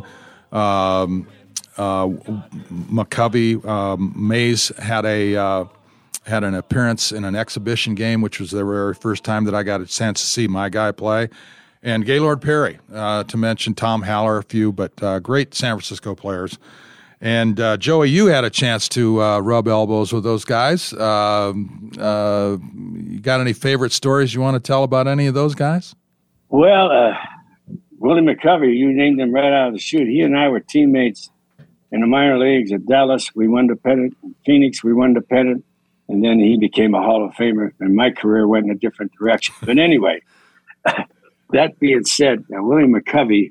Speaker 3: Um, uh, McCovey, um, Mays had a uh, had an appearance in an exhibition game, which was the very first time that I got a chance to see my guy play. And Gaylord Perry, uh, to mention Tom Haller, a few, but uh, great San Francisco players. And, uh, Joey, you had a chance to uh, rub elbows with those guys. Uh, uh, you got any favorite stories you want to tell about any of those guys?
Speaker 6: Well, uh, Willie McCovey, you named him right out of the chute. He and I were teammates in the minor leagues at Dallas. We won the pennant. In Phoenix, we won the pennant. And then he became a Hall of Famer, and my career went in a different direction. But anyway, that being said, uh, Willie McCovey,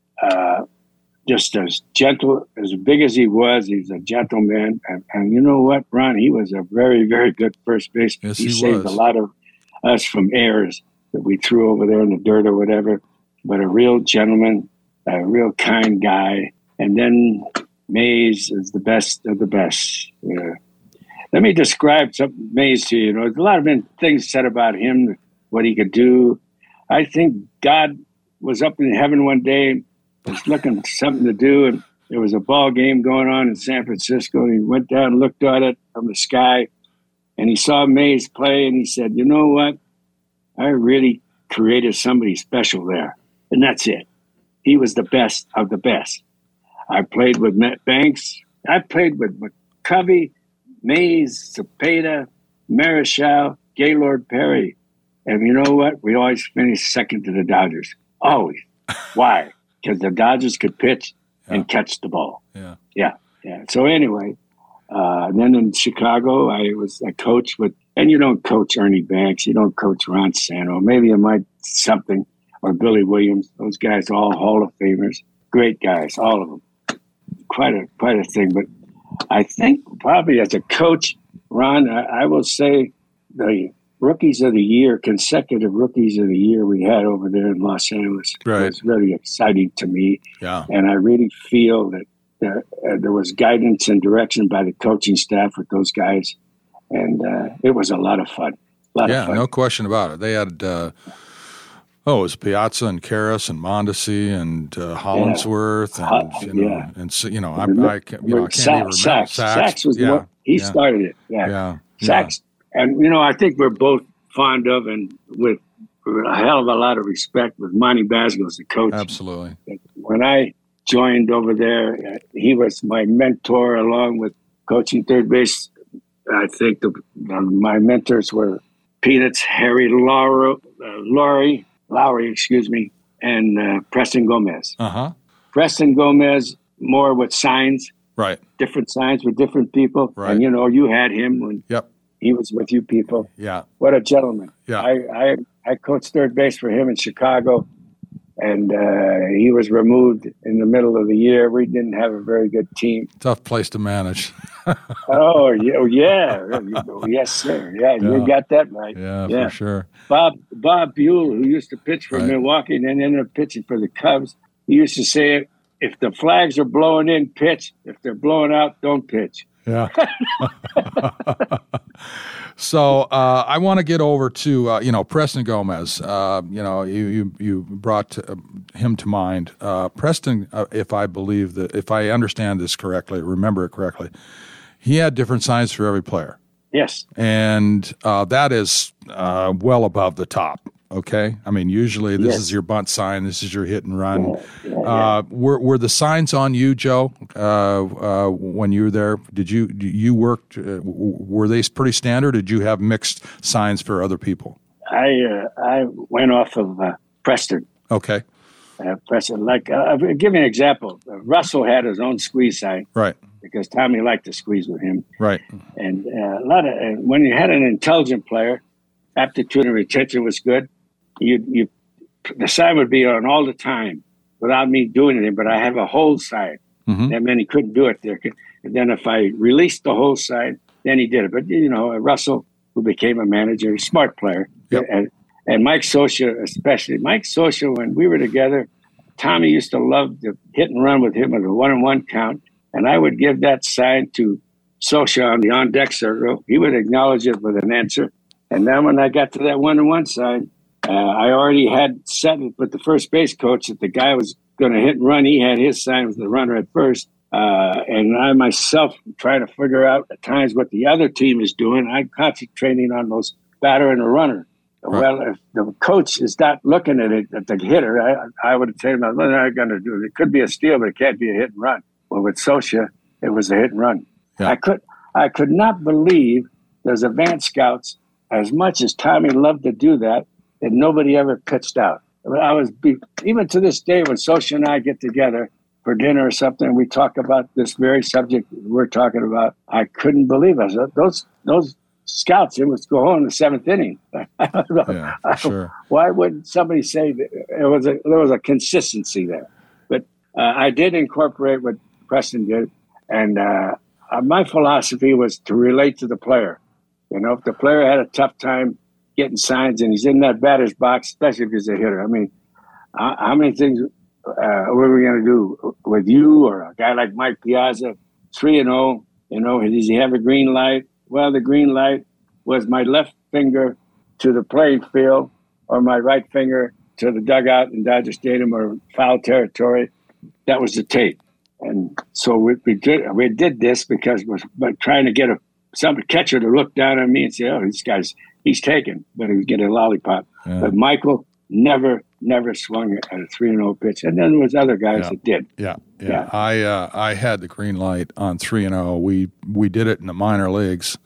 Speaker 6: uh, just as gentle, as big as he was, he's a gentleman. And, and you know what, Ron? He was a very, very good first baseman.
Speaker 3: Yes,
Speaker 6: he,
Speaker 3: he
Speaker 6: saved
Speaker 3: was.
Speaker 6: a lot of us from errors that we threw over there in the dirt or whatever. But a real gentleman, a real kind guy. And then Mays is the best of the best. Yeah. Let me describe some Mays to you. You know, there's a lot of things said about him, what he could do. I think God was up in heaven one day, was looking for something to do, and there was a ball game going on in San Francisco. And he went down and looked at it from the sky, and he saw Mays play, and he said, you know what? I really created somebody special there. And that's it. He was the best of the best. I played with Matt Banks. I played with McCovey, Mays, Cepeda, Marichal, Gaylord Perry. And you know what? We always finished second to the Dodgers. Always. Why? Because the Dodgers could pitch and yeah. catch the ball.
Speaker 3: Yeah.
Speaker 6: Yeah. Yeah. So anyway, uh, then in Chicago, I was I coached with, and you don't coach Ernie Banks. You don't coach Ron Santo. Maybe you might something, or Billy Williams. Those guys are all Hall of Famers. Great guys, all of them. Quite a, quite a thing. But I think probably as a coach, Ron, I, I will say the Rookies of the Year, consecutive Rookies of the Year we had over there in Los Angeles
Speaker 3: right.
Speaker 6: was really exciting to me.
Speaker 3: Yeah.
Speaker 6: And I really feel that uh, uh, there was guidance and direction by the coaching staff with those guys. And uh, it was a lot of fun. A lot
Speaker 3: yeah,
Speaker 6: of fun.
Speaker 3: No question about it. They had, uh, oh, it was Piazza and Karras and Mondesi and uh, Hollingsworth.
Speaker 6: Yeah.
Speaker 3: And, you know,
Speaker 6: yeah.
Speaker 3: and so, you know, I, I, you know, I can't even remember.
Speaker 6: Sachs, Sachs, Sachs was
Speaker 3: yeah.
Speaker 6: the one. He
Speaker 3: yeah.
Speaker 6: started it. Yeah.
Speaker 3: Yeah.
Speaker 6: Sachs. Yeah. And, you know, I think we're both fond of and with a hell of a lot of respect with Monty Basgos, the coach.
Speaker 3: Absolutely.
Speaker 6: When I joined over there, uh, he was my mentor along with coaching third base. I think the, uh, my mentors were Peanuts, Harry Laurie, uh, Laurie, Lowry, excuse me, and uh, Preston Gomez.
Speaker 3: Uh-huh.
Speaker 6: Preston Gomez, more with signs.
Speaker 3: Right.
Speaker 6: Different signs with different people.
Speaker 3: Right.
Speaker 6: And, you know, you had him when
Speaker 3: yep.
Speaker 6: he was with you people.
Speaker 3: Yeah.
Speaker 6: What a gentleman.
Speaker 3: Yeah.
Speaker 6: I, I, I coached third base for him in Chicago, and uh, he was removed in the middle of the year. We didn't have a very good team.
Speaker 3: Tough place to manage.
Speaker 6: oh, yeah, oh, yeah. Yes, sir. Yeah, yeah, you got that right.
Speaker 3: Yeah,
Speaker 6: yeah,
Speaker 3: for sure.
Speaker 6: Bob Bob Buell, who used to pitch for
Speaker 3: right.
Speaker 6: Milwaukee and then ended up pitching for the Cubs, he used to say, if the flags are blowing in, pitch. If they're blowing out, don't pitch.
Speaker 3: Yeah. So uh, I want to get over to uh, you know Preston Gomez. Uh, you know you you, you brought to, uh, him to mind. Uh, Preston, uh, if I believe that, if I understand this correctly, remember it correctly, he had different signs for every player.
Speaker 6: Yes,
Speaker 3: and uh, that is uh, well above the top. Okay, I mean usually this
Speaker 6: yes.
Speaker 3: is your bunt sign, this is your hit and run.
Speaker 6: Yeah, yeah, yeah.
Speaker 3: Uh, were were the signs on you, Joe, uh, uh, when you were there? Did you you worked? Uh, were they pretty standard? Or did you have mixed signs for other people?
Speaker 6: I uh, I went off of uh, Preston.
Speaker 3: Okay,
Speaker 6: uh, Preston. Like uh, I'll give you an example. Uh, Russell had his own squeeze sign,
Speaker 3: right?
Speaker 6: Because Tommy liked to squeeze with him,
Speaker 3: right?
Speaker 6: And uh, a lot of uh, when you had an intelligent player, aptitude and retention was good. You, you, the sign would be on all the time without me doing anything, but I have a hold sign.
Speaker 3: Mm-hmm.
Speaker 6: That meant he couldn't do it there. And then if I released the hold sign, then he did it. But, you know, Russell, who became a manager, a smart player,
Speaker 3: yep.
Speaker 6: and, and Mike Scioscia especially. Mike Scioscia, when we were together, Tommy used to love to hit and run with him with a one-on-one count, and I would give that sign to Scioscia on the on-deck circle. He would acknowledge it with an answer. And then when I got to that one-on-one sign, Uh, I already had set it with the first base coach that the guy was going to hit and run. He had his sign with the runner at first. Uh, and I myself trying to figure out at times what the other team is doing. I'm concentrating on those batter and the runner. Right. Well, if the coach is not looking at it, at the hitter, I, I would say, no, what are I going to do? It could be a steal, but it can't be a hit and run. Well, with Scioscia, it was a hit and run. Yeah. I could I could not believe those advanced scouts, as much as Tommy loved to do that, that nobody ever pitched out. I was be, even to this day when Scioscia and I get together for dinner or something, we talk about this very subject we're talking about. I couldn't believe it. Those those scouts, it was go home in the seventh inning.
Speaker 3: Yeah, sure.
Speaker 6: Why wouldn't somebody say that it was a, there was a consistency there? But uh, I did incorporate what Preston did, and uh, my philosophy was to relate to the player. You know, if the player had a tough time getting signs and he's in that batter's box, especially if he's a hitter. I mean, uh, how many things uh, were we going to do with you or a guy like Mike Piazza, three and oh, you know, does he have a green light? Well, the green light was my left finger to the playing field or my right finger to the dugout in Dodger Stadium or foul territory. That was the tape. And so we, we did we did this because we're trying to get a some catcher to look down on me and say, oh, this guy's he's taken, but he was getting a lollipop. Yeah. But Michael never, never swung at a three and oh pitch. And then there was other guys
Speaker 3: yeah.
Speaker 6: that did.
Speaker 3: Yeah, yeah. yeah. I uh, I had the green light on three and oh. We we did it in the minor leagues,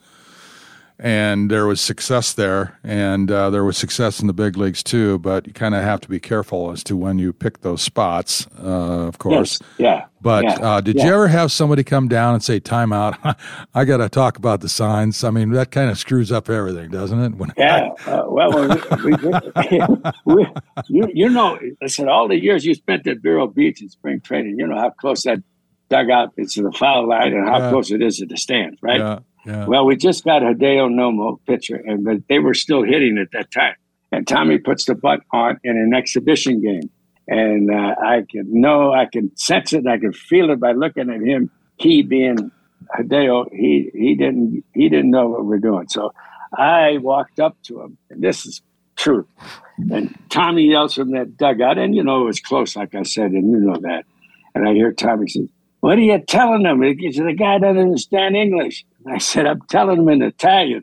Speaker 3: and there was success there, and uh, there was success in the big leagues too. But you kind of have to be careful as to when you pick those spots, uh, of course.
Speaker 6: Yes. Yeah.
Speaker 3: But
Speaker 6: yeah.
Speaker 3: Uh, did
Speaker 6: yeah.
Speaker 3: you ever have somebody come down and say, time out, I got to talk about the signs? I mean, that kind of screws up everything, doesn't it? When
Speaker 6: yeah. I, uh, well, we, we, we, you, you know, listen, all the years you spent at Vero Beach in spring training, you know how close that dugout is to the foul line and how yeah. close it is to the stands, right?
Speaker 3: Yeah. Yeah.
Speaker 6: Well, we just got Hideo Nomo pitcher, and but they were still hitting at that time. And Tommy puts the butt on in an exhibition game. And uh, I can know, I can sense it, and I can feel it by looking at him. He being Hideo, he he didn't he didn't know what we're doing. So I walked up to him, and this is truth. And Tommy yells from that dugout, and you know it was close, like I said, and you know that. And I hear Tommy say, "What are you telling him? He said, the guy doesn't understand English." And I said, "I'm telling him in Italian."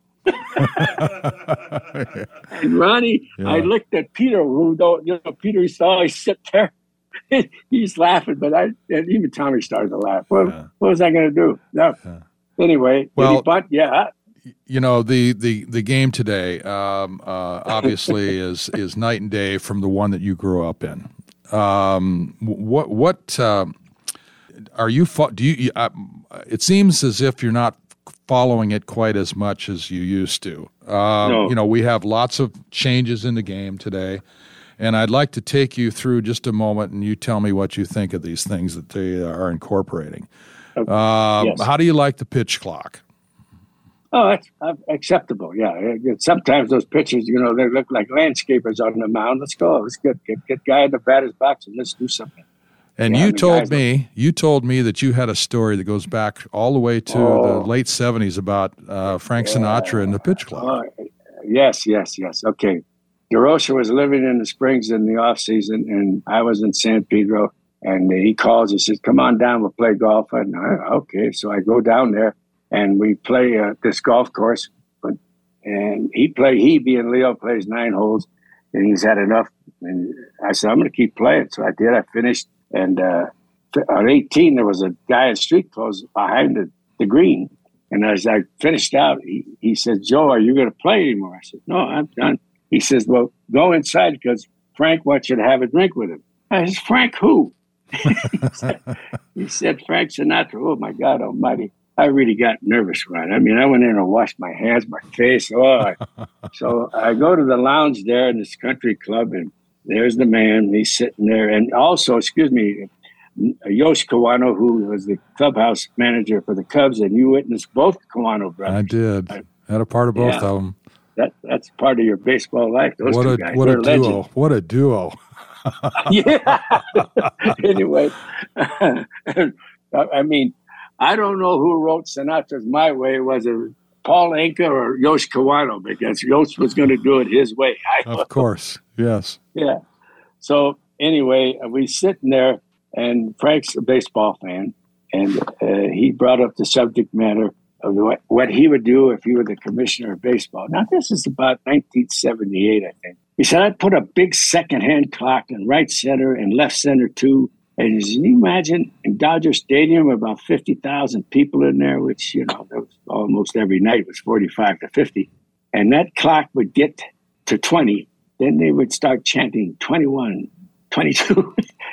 Speaker 6: And Ronnie, yeah. I looked at Peter, who don't, you know, Peter used to always sit there. He's laughing, but I, and even Tommy started to laugh. What, yeah. what was I going to do? No. Yeah. Anyway,
Speaker 3: well,
Speaker 6: but yeah.
Speaker 3: You know, the, the, the game today, um, uh, obviously, is is night and day from the one that you grew up in. Um, what what uh, are you? Do you? Uh, it seems as if you're not following it quite as much as you used to. Um,
Speaker 6: no.
Speaker 3: You know, we have lots of changes in the game today, and I'd like to take you through just a moment, and you tell me what you think of these things that they are incorporating.
Speaker 6: Okay.
Speaker 3: Uh,
Speaker 6: yes.
Speaker 3: How do you like the pitch clock?
Speaker 6: Oh, that's uh, acceptable. Yeah, sometimes those pitchers, you know, they look like landscapers on the mound. Let's go. Let's get get, get guy in the batter's box and let's do something.
Speaker 3: And
Speaker 6: Yeah,
Speaker 3: you
Speaker 6: the
Speaker 3: told
Speaker 6: guys-
Speaker 3: me, you told me that you had a story that goes back all the way to
Speaker 6: Oh.
Speaker 3: the late seventies about uh, Frank Sinatra and the pitch clock.
Speaker 6: Oh, yes, yes, yes. Okay. DeRocha was living in the Springs in the off season, and I was in San Pedro. And he calls. He says, "Come on down. We'll play golf." And I, okay, so I go down there, and we play uh, this golf course. But and he play. He being Leo plays nine holes, and he's had enough. And I said, "I'm going to keep playing." So I did. I finished, and uh, on eighteen, there was a guy in street clothes behind the, the green. And as I finished out, he, he said, "Joe, are you going to play anymore?" I said, "No, I'm done." He says, "Well, go inside because Frank wants you to have a drink with him." I said, "Frank who?" he, said, he said, "Frank Sinatra." Oh, my God almighty. I really got nervous, Ron. I mean, I went in and washed my hands, my face. Oh, I, so I go to the lounge there in this country club, and there's the man. He's sitting there. And also, excuse me, Yosh Kawano, who was the clubhouse manager for the Cubs, and you witnessed both Kawano brothers.
Speaker 3: I did. Had a part of both
Speaker 6: Yeah.
Speaker 3: of them.
Speaker 6: That, that's part of your baseball life, those
Speaker 3: What
Speaker 6: two
Speaker 3: a
Speaker 6: guys.
Speaker 3: what a
Speaker 6: They're legends.
Speaker 3: duo! What a duo!
Speaker 6: Yeah. Anyway, I mean, I don't know who wrote Sinatra's "My Way." Was it Paul Anka or Yosh Kawano? Because Yosh was going to do it his way. I
Speaker 3: Of course, yes.
Speaker 6: Yeah. So anyway, we sitting there, and Frank's a baseball fan, and uh, he brought up the subject matter of what, what he would do if he were the commissioner of baseball. Now, this is about nineteen seventy-eight, I think. He said, "I'd put a big second-hand clock in right center and left center, too." And he said, "Can you imagine in Dodger Stadium, about fifty thousand people in there, which, you know, there was almost every night was forty-five to fifty. And that clock would get to twenty. Then they would start chanting twenty-one, twenty-two.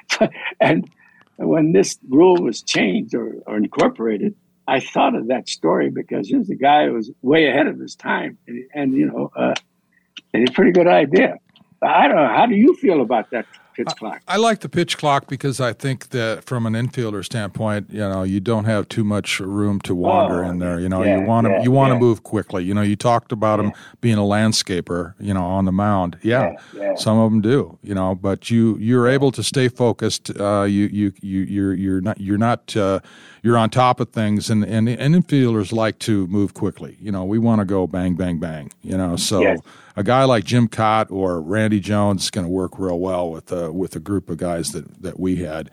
Speaker 6: And when this rule was changed or, or incorporated, I thought of that story because he was a guy who was way ahead of his time. And, and you know, uh, it's a pretty good idea. I don't know. How do you feel about that pitch clock?
Speaker 3: I like the pitch clock because I think that from an infielder standpoint, you know, you don't have too much room to wander
Speaker 6: Oh,
Speaker 3: in there. You know,
Speaker 6: yeah,
Speaker 3: you want to
Speaker 6: yeah,
Speaker 3: you want to
Speaker 6: yeah.
Speaker 3: move quickly. You know, you talked about him being a landscaper, you know, on the mound. Yeah,
Speaker 6: Yeah, yeah.
Speaker 3: some of them do. You know, but you you're able to stay focused. Uh, you you you you're you're not you're not uh, you're on top of things, and, and and infielders like to move quickly. You know, we want to go bang bang bang. You know, so.
Speaker 6: Yes.
Speaker 3: A guy like Jim Cott or Randy Jones is going to work real well with uh, with a group of guys that, that we had.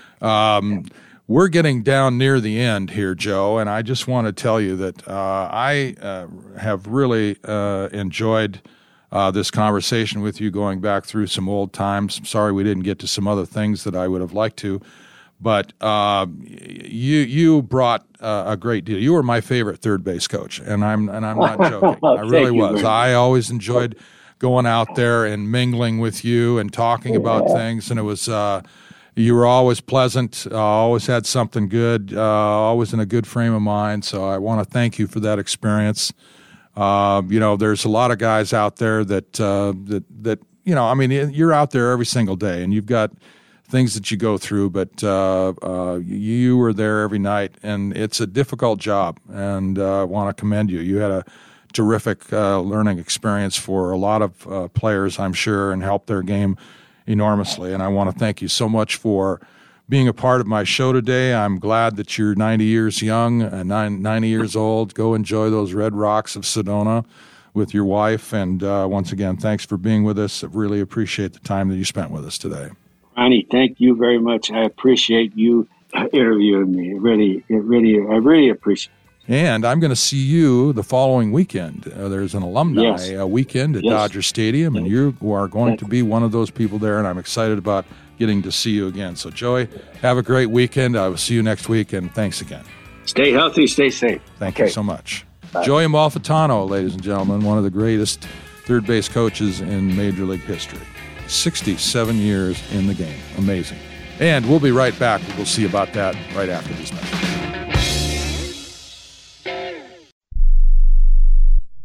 Speaker 3: Um, we're getting down near the end here, Joe, and I just want to tell you that uh, I uh, have really uh, enjoyed uh, this conversation with you, going back through some old times. I'm sorry we didn't get to some other things that I would have liked to. But uh, you you brought uh, a great deal. You were my favorite third base coach, and I'm and I'm not joking. I
Speaker 6: Thank
Speaker 3: really
Speaker 6: you
Speaker 3: was.
Speaker 6: very much.
Speaker 3: I always enjoyed going out there and mingling with you and talking about things, and it was uh, you were always pleasant. Uh, always had something good. Uh, always in a good frame of mind. So I want to thank you for that experience. Uh, you know, there's a lot of guys out there that uh, that that you know. I mean, you're out there every single day, and you've got things that you go through, but uh, uh, you were there every night, and it's a difficult job, and uh, I want to commend you. You had a terrific uh, learning experience for a lot of uh, players, I'm sure, and helped their game enormously, and I want to thank you so much for being a part of my show today. I'm glad that you're ninety years young and ninety years old. Go enjoy those red rocks of Sedona with your wife, and uh, once again, thanks for being with us. I really appreciate the time that you spent with us today.
Speaker 6: Ronnie, thank you very much. I appreciate you uh, interviewing me. It really, it really, I really appreciate it.
Speaker 3: And I'm going to see you the following weekend. Uh, there's an alumni
Speaker 6: Yes.
Speaker 3: uh, weekend at
Speaker 6: Yes.
Speaker 3: Dodger Stadium, and you are going
Speaker 6: Yes.
Speaker 3: to be one of those people there, and I'm excited about getting to see you again. So, Joey, have a great weekend. I will see you next week, and thanks again.
Speaker 6: Stay healthy, stay safe.
Speaker 3: Thank
Speaker 6: Okay.
Speaker 3: you so much.
Speaker 6: Bye.
Speaker 3: Joey Amalfitano, ladies and gentlemen, one of the greatest third base coaches in Major League history. sixty-seven years in the game. Amazing. And we'll be right back. We'll see about that right after this message.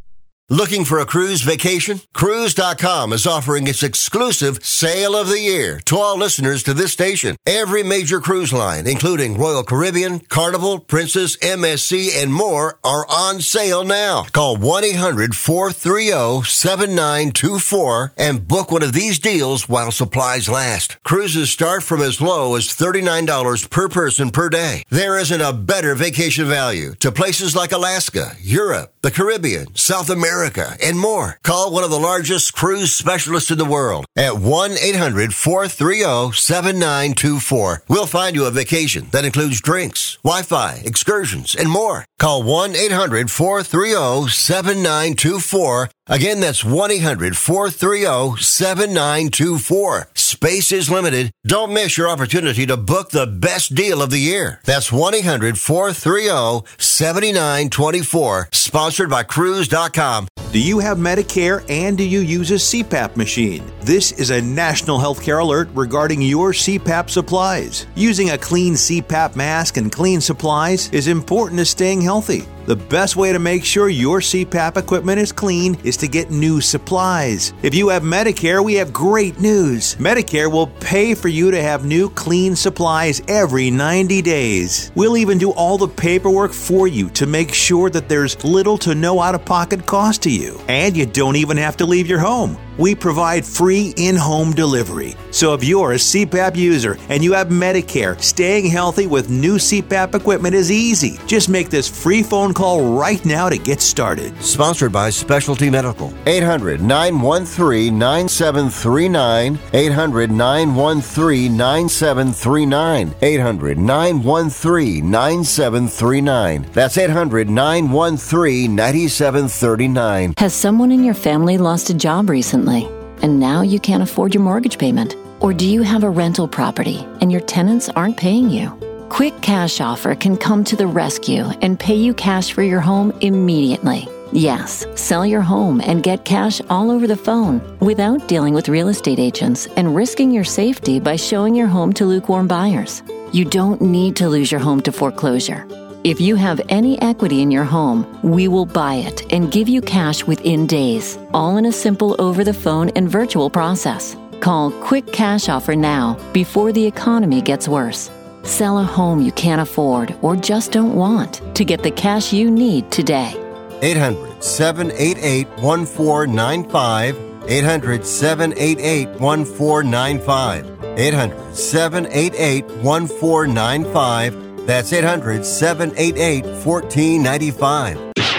Speaker 10: Looking for a cruise vacation? Cruise dot com is offering its exclusive Sale of the Year to all listeners to this station. Every major cruise line, including Royal Caribbean, Carnival, Princess, M S C, and more, are on sale now. Call one eight hundred four three zero seven nine two four and book one of these deals while supplies last. Cruises start from as low as thirty-nine dollars per person per day. There isn't a better vacation value to places like Alaska, Europe, the Caribbean, South America, and more. Call one of the largest cruise specialists in the world at one eight hundred four three zero seven nine two four. We'll find you a vacation that includes drinks, Wi-Fi, excursions, and more. Call one eight hundred four three zero seven nine two four. Again, that's one eight hundred four three zero seven nine two four. Space is limited. Don't miss your opportunity to book the best deal of the year. That's one eight hundred four three zero seven nine two four. Sponsored by Cruise dot com.
Speaker 8: Do you have Medicare and do you use a C PAP machine? This is a national healthcare alert regarding your C PAP supplies. Using a clean C PAP mask and clean supplies is important to staying healthy. The best way to make sure your C PAP equipment is clean is to get new supplies. If you have Medicare, we have great news. Medicare will pay for you to have new clean supplies every ninety days. We'll even do all the paperwork for you to make sure that there's little to no out-of-pocket cost to you. And you don't even have to leave your home. We provide free in-home delivery. So if you're a C PAP user and you have Medicare, staying healthy with new C PAP equipment is easy. Just make this free phone call right now to get started.
Speaker 10: Sponsored by Specialty Medical. eight hundred nine one three nine seven three nine. eight hundred nine one three nine seven three nine. eight hundred nine one three nine seven three nine. That's eight hundred nine one three nine seven three nine.
Speaker 2: Has someone in your family lost a job recently, and now you can't afford your mortgage payment? Or do you have a rental property and your tenants aren't paying you? Quick Cash Offer can come to the rescue and pay you cash for your home immediately. Yes, sell your home and get cash all over the phone without dealing with real estate agents and risking your safety by showing your home to lukewarm buyers. You don't need to lose your home to foreclosure. If you have any equity in your home, we will buy it and give you cash within days, all in a simple over-the-phone and virtual process. Call Quick Cash Offer now before the economy gets worse. Sell a home you can't afford or just don't want to get the cash you need today.
Speaker 10: eight hundred seven eight eight one four nine five. eight hundred seven eight eight one four nine five. eight hundred seven eight eight one four nine five. That's eight hundred seven eight eight one four nine five.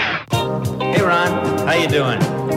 Speaker 5: Hey, Ron. How you doing?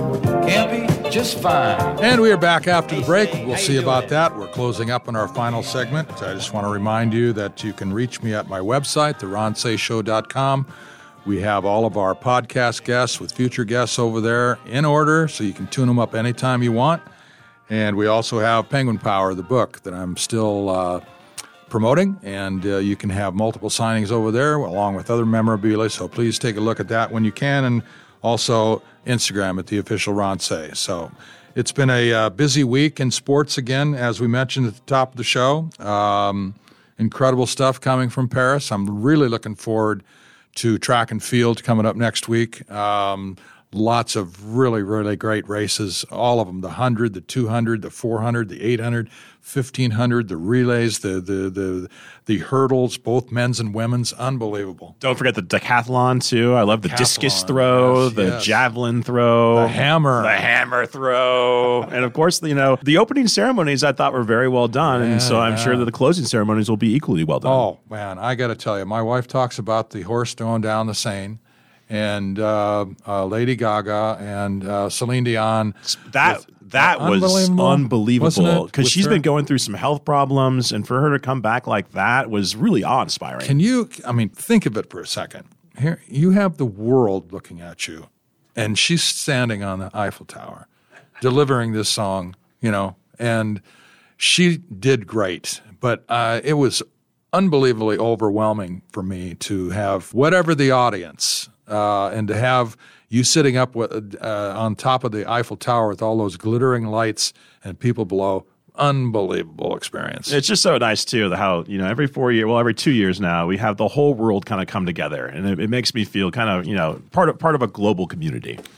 Speaker 5: Campy? Just fine.
Speaker 3: And we are back after the break. We'll see about that. We're closing up on our final segment. I just want to remind you that you can reach me at my website, the ron say show dot com. We have all of our podcast guests with future guests over there in order, so you can tune them up anytime you want. And we also have Penguin Power, the book that I'm still uh, promoting, and uh, you can have multiple signings over there along with other memorabilia, so please take a look at that when you can, and also Instagram at the official Ron Say. So it's been a uh, busy week in sports again, as we mentioned at the top of the show. Um, incredible stuff coming from Paris. I'm really looking forward to track and field coming up next week. Um, lots of really, really great races, all of them, the one hundred, the two hundred, the four hundred, the eight hundred, fifteen hundred, the relays, the the the the hurdles, both men's and women's, unbelievable.
Speaker 4: Don't forget the decathlon too. I love the decathlon, discus throw, yes, the yes. javelin throw,
Speaker 3: the hammer,
Speaker 4: the hammer throw, and of course, you know, the opening ceremonies I thought were very well done, yeah, and so I'm yeah. sure that the closing ceremonies will be equally well done.
Speaker 3: Oh man, I got to tell you, my wife talks about the horse going down the Seine. And uh, uh, Lady Gaga and uh, Celine Dion.
Speaker 4: That that was
Speaker 3: unbelievable,
Speaker 4: unbelievable because she's her? been going through some health problems, and for her to come back like that was really awe-inspiring.
Speaker 3: Can you? I mean, think of it for a second. Here, you have the world looking at you, and she's standing on the Eiffel Tower, delivering this song. You know, and she did great, but uh, it was unbelievably overwhelming for me to have whatever the audience. Uh, and to have you sitting up with, uh, on top of the Eiffel Tower with all those glittering lights and people below, unbelievable experience.
Speaker 4: It's just so nice, too, how, you know, every four years, well, every two years now, we have the whole world kind of come together. And it, it makes me feel kind of, you know, part of part of a global community.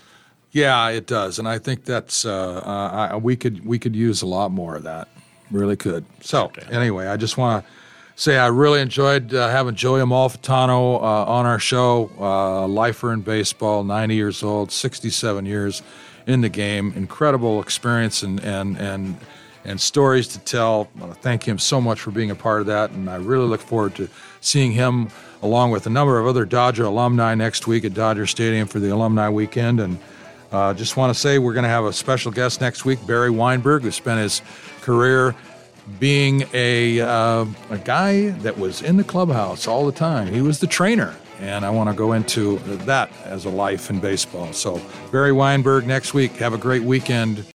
Speaker 3: Yeah, it does, and I think that's uh, uh, I, we could we could use a lot more of that. Really could. So okay. Anyway, I just want to say I really enjoyed uh, having Joey Amalfitano uh, on our show. Uh, lifer in baseball, ninety years old, sixty-seven years in the game. Incredible experience and and and and stories to tell. I want to thank him so much for being a part of that, and I really look forward to seeing him along with a number of other Dodger alumni next week at Dodger Stadium for the Alumni Weekend. And uh, just want to say we're going to have a special guest next week, Barry Weinberg, who spent his career being a uh, a guy that was in the clubhouse all the time. He was the trainer, and I want to go into that as a life in baseball. So Barry Weinberg next week. Have a great weekend.